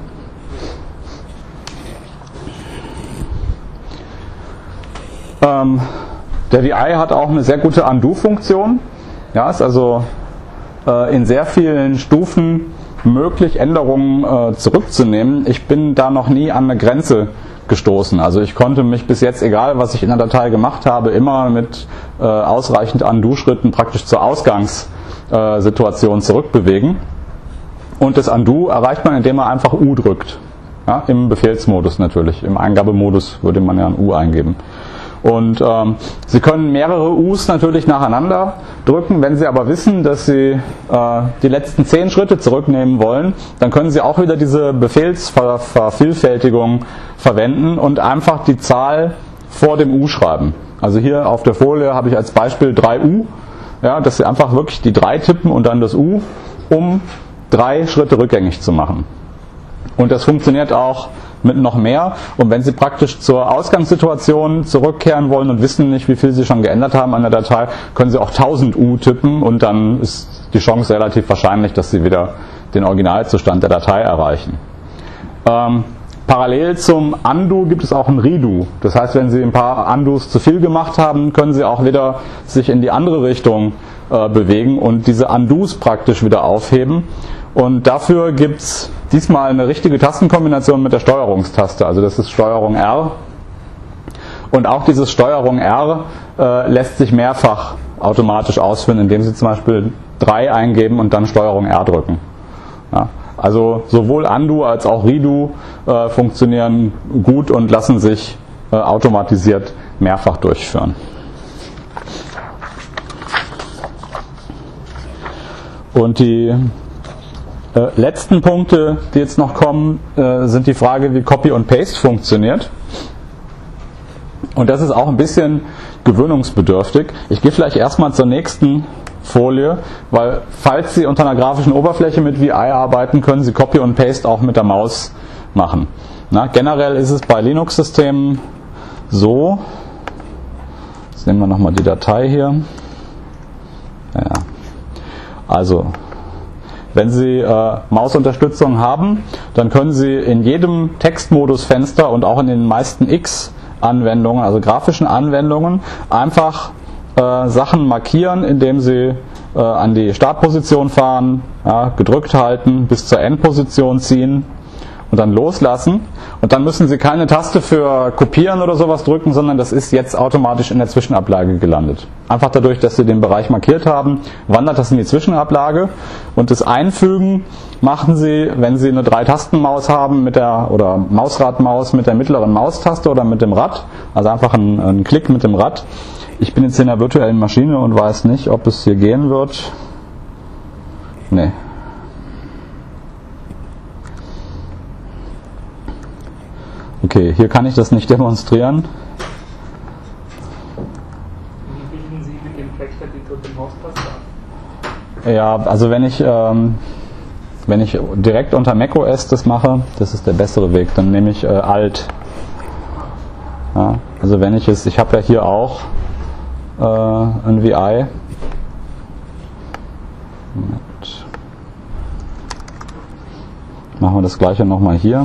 Speaker 1: Der VI hat auch eine sehr gute Undo-Funktion. Ja, ist also in sehr vielen Stufen möglich, Änderungen zurückzunehmen. Ich bin da noch nie an eine Grenze gestoßen. Also ich konnte mich bis jetzt, egal was ich in der Datei gemacht habe, immer mit ausreichend Undo-Schritten praktisch zur Ausgangssituation zurückbewegen. Und das Undo erreicht man, indem man einfach U drückt. Ja, im Befehlsmodus natürlich. Im Eingabemodus würde man ja ein U eingeben. Und Sie können mehrere U's natürlich nacheinander drücken. Wenn Sie aber wissen, dass Sie die letzten 10 Schritte zurücknehmen wollen, dann können Sie auch wieder diese Befehlsvervielfältigung verwenden und einfach die Zahl vor dem U schreiben. Also hier auf der Folie habe ich als Beispiel 3U, ja, dass Sie einfach wirklich die 3 tippen und dann das U, um 3 Schritte rückgängig zu machen. Und das funktioniert auch mit noch mehr. Und wenn Sie praktisch zur Ausgangssituation zurückkehren wollen und wissen nicht, wie viel Sie schon geändert haben an der Datei, können Sie auch 1000 U tippen und dann ist die Chance relativ wahrscheinlich, dass Sie wieder den Originalzustand der Datei erreichen. Parallel zum Undo gibt es auch ein Redo. Das heißt, wenn Sie ein paar Undos zu viel gemacht haben, können Sie auch wieder sich in die andere Richtung bewegen und diese Undos praktisch wieder aufheben. Und dafür gibt es diesmal eine richtige Tastenkombination mit der Steuerungstaste. Also das ist Steuerung R. Und auch dieses Steuerung R lässt sich mehrfach automatisch ausführen, indem Sie zum Beispiel 3 eingeben und dann Steuerung R drücken. Ja, also sowohl Undo als auch Redo funktionieren gut und lassen sich automatisiert mehrfach durchführen. Und die letzten Punkte, die jetzt noch kommen, sind die Frage, wie Copy und Paste funktioniert. Und das ist auch ein bisschen gewöhnungsbedürftig. Ich gehe vielleicht erstmal zur nächsten Folie, weil falls Sie unter einer grafischen Oberfläche mit VI arbeiten, können Sie Copy und Paste auch mit der Maus machen. Na, generell ist es bei Linux-Systemen so, jetzt nehmen wir nochmal die Datei hier. Ja. Also wenn Sie Mausunterstützung haben, dann können Sie in jedem Textmodusfenster und auch in den meisten X-Anwendungen, also grafischen Anwendungen, einfach Sachen markieren, indem Sie an die Startposition fahren, ja, gedrückt halten, bis zur Endposition ziehen und dann loslassen. Und dann müssen Sie keine Taste für Kopieren oder sowas drücken, sondern das ist jetzt automatisch in der Zwischenablage gelandet. Einfach dadurch, dass Sie den Bereich markiert haben, wandert das in die Zwischenablage. Und das Einfügen machen Sie, wenn Sie eine 3-Tasten-Maus haben oder Mausradmaus mit der mittleren Maustaste oder mit dem Rad. Also einfach einen Klick mit dem Rad. Ich bin jetzt in der virtuellen Maschine und weiß nicht, ob es hier gehen wird. Nee. Okay, hier kann ich das nicht demonstrieren.
Speaker 3: Wie bilden Sie mit dem Texteditor die Maustaste an?
Speaker 1: Ja, also wenn ich direkt unter macOS das mache, das ist der bessere Weg, dann nehme ich Alt. Ja, also wenn ich habe ja hier auch ein VI. Machen wir das gleiche nochmal hier.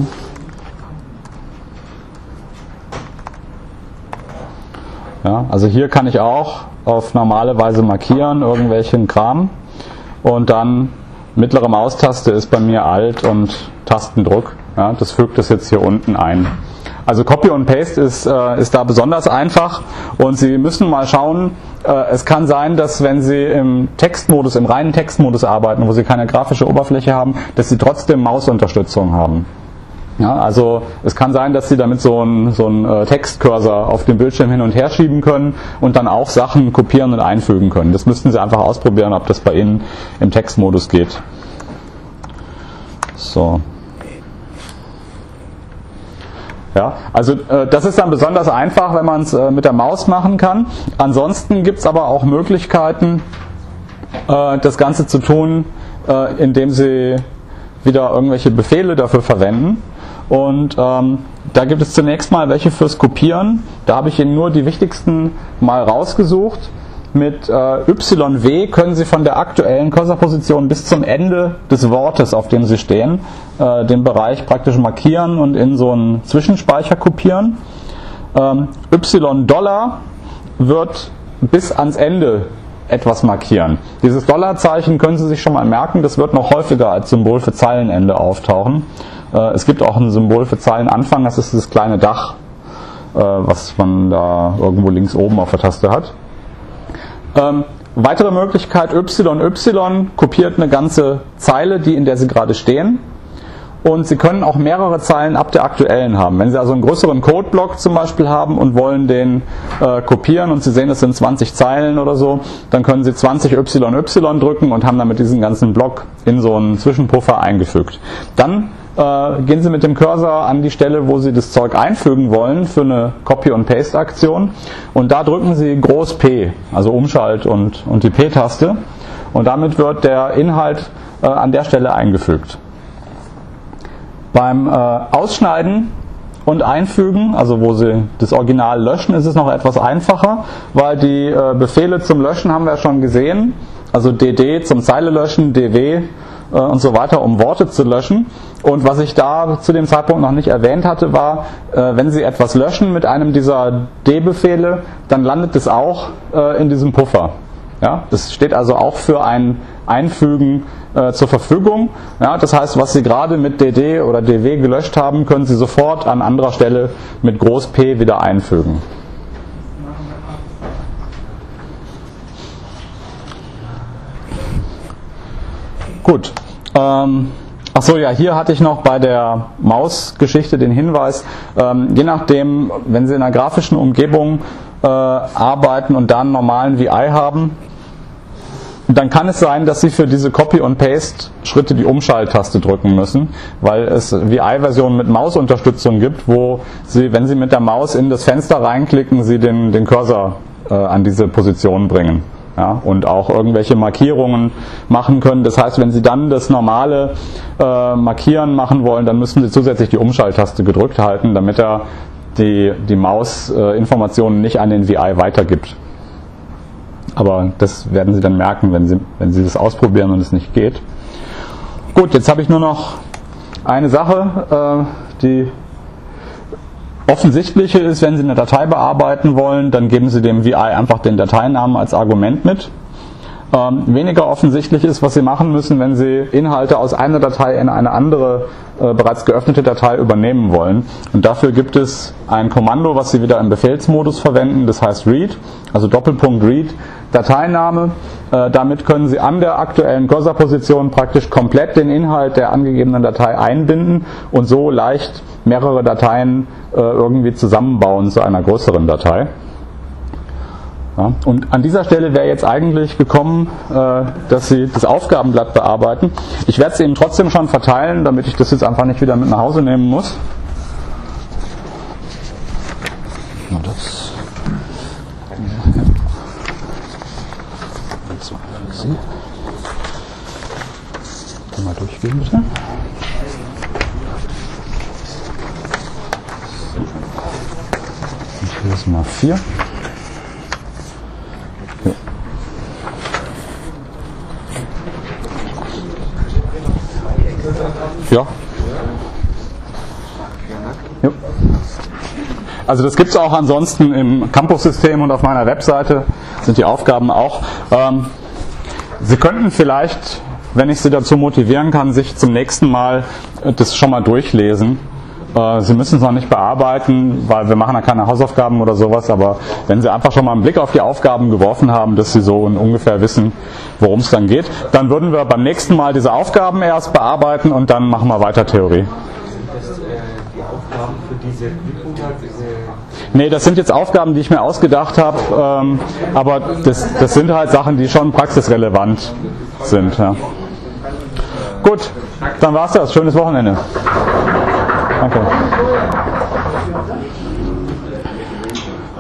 Speaker 1: Ja, also hier kann ich auch auf normale Weise markieren, irgendwelchen Kram. Und dann mittlere Maustaste ist bei mir Alt und Tastendruck. Ja, das fügt das jetzt hier unten ein. Also Copy und Paste ist da besonders einfach. Und Sie müssen mal schauen, es kann sein, dass wenn Sie im reinen Textmodus arbeiten, wo Sie keine grafische Oberfläche haben, dass Sie trotzdem Mausunterstützung haben. Ja, also es kann sein, dass Sie damit so einen Textcursor auf dem Bildschirm hin und her schieben können und dann auch Sachen kopieren und einfügen können. Das müssten Sie einfach ausprobieren, ob das bei Ihnen im Textmodus geht. So. Ja, also das ist dann besonders einfach, wenn man es mit der Maus machen kann. Ansonsten gibt es aber auch Möglichkeiten, das Ganze zu tun, indem Sie wieder irgendwelche Befehle dafür verwenden. Und da gibt es zunächst mal welche fürs Kopieren. Da habe ich Ihnen nur die wichtigsten mal rausgesucht. Mit YW können Sie von der aktuellen Cursorposition bis zum Ende des Wortes, auf dem Sie stehen, den Bereich praktisch markieren und in so einen Zwischenspeicher kopieren. $$ wird bis ans Ende etwas markieren. Dieses $-Zeichen können Sie sich schon mal merken, das wird noch häufiger als Symbol für Zeilenende auftauchen. Es gibt auch ein Symbol für Zeilenanfang, das ist das kleine Dach, was man da irgendwo links oben auf der Taste hat. Weitere Möglichkeit, YY kopiert eine ganze Zeile, in der Sie gerade stehen. Und Sie können auch mehrere Zeilen ab der aktuellen haben. Wenn Sie also einen größeren Codeblock zum Beispiel haben und wollen den kopieren und Sie sehen, es sind 20 Zeilen oder so, dann können Sie 20 YY drücken und haben damit diesen ganzen Block in so einen Zwischenpuffer eingefügt. Dann gehen Sie mit dem Cursor an die Stelle, wo Sie das Zeug einfügen wollen für eine Copy- und Paste-Aktion und da drücken Sie Groß P, also Umschalt und die P-Taste und damit wird der Inhalt an der Stelle eingefügt. Beim Ausschneiden und Einfügen, also wo Sie das Original löschen, ist es noch etwas einfacher, weil die Befehle zum Löschen haben wir ja schon gesehen, also DD zum Zeile löschen, DW und so weiter, um Worte zu löschen. Und was ich da zu dem Zeitpunkt noch nicht erwähnt hatte, war, wenn Sie etwas löschen mit einem dieser D-Befehle, dann landet es auch in diesem Puffer. Ja, das steht also auch für ein Einfügen zur Verfügung. Ja, das heißt, was Sie gerade mit DD oder DW gelöscht haben, können Sie sofort an anderer Stelle mit Groß P wieder einfügen. Gut. Achso, ja, hier hatte ich noch bei der Mausgeschichte den Hinweis, je nachdem, wenn Sie in einer grafischen Umgebung arbeiten und da einen normalen VI haben, dann kann es sein, dass Sie für diese Copy- und Paste-Schritte die Umschalttaste drücken müssen, weil es VI-Versionen mit Mausunterstützung gibt, wo Sie, wenn Sie mit der Maus in das Fenster reinklicken, Sie den Cursor an diese Position bringen. Ja, und auch irgendwelche Markierungen machen können. Das heißt, wenn Sie dann das normale Markieren machen wollen, dann müssen Sie zusätzlich die Umschalttaste gedrückt halten, damit er die Maus-Informationen nicht an den VI weitergibt. Aber das werden Sie dann merken, wenn Sie das ausprobieren und es nicht geht. Gut, jetzt habe ich nur noch eine Sache, die offensichtliche ist, wenn Sie eine Datei bearbeiten wollen, dann geben Sie dem VI einfach den Dateinamen als Argument mit. Weniger offensichtlich ist, was Sie machen müssen, wenn Sie Inhalte aus einer Datei in eine andere bereits geöffnete Datei übernehmen wollen. Und dafür gibt es ein Kommando, was Sie wieder im Befehlsmodus verwenden, das heißt read, also Doppelpunkt read, Dateiname. Damit können Sie an der aktuellen Cursorposition praktisch komplett den Inhalt der angegebenen Datei einbinden und so leicht mehrere Dateien irgendwie zusammenbauen zu einer größeren Datei. Ja, und an dieser Stelle wäre jetzt eigentlich gekommen, dass Sie das Aufgabenblatt bearbeiten. Ich werde es Ihnen trotzdem schon verteilen, damit ich das jetzt einfach nicht wieder mit nach Hause nehmen muss. Na, das. Mal durchgehen, bitte. Das ist mal 4. Ja. Ja. Ja. Also das gibt es auch ansonsten im Campus-System und auf meiner Webseite sind die Aufgaben auch. Sie könnten vielleicht, wenn ich Sie dazu motivieren kann, sich zum nächsten Mal das schon mal durchlesen. Sie müssen es noch nicht bearbeiten, weil wir machen ja keine Hausaufgaben oder sowas, aber wenn Sie einfach schon mal einen Blick auf die Aufgaben geworfen haben, dass Sie so ungefähr wissen, worum es dann geht, dann würden wir beim nächsten Mal diese Aufgaben erst bearbeiten und dann machen wir weiter Theorie.
Speaker 2: Die Aufgaben für diese Prüfung,
Speaker 1: Nee, das sind jetzt Aufgaben, die ich mir ausgedacht habe, aber das sind halt Sachen, die schon praxisrelevant sind. Ja. Gut, dann war's das. Schönes Wochenende. Danke.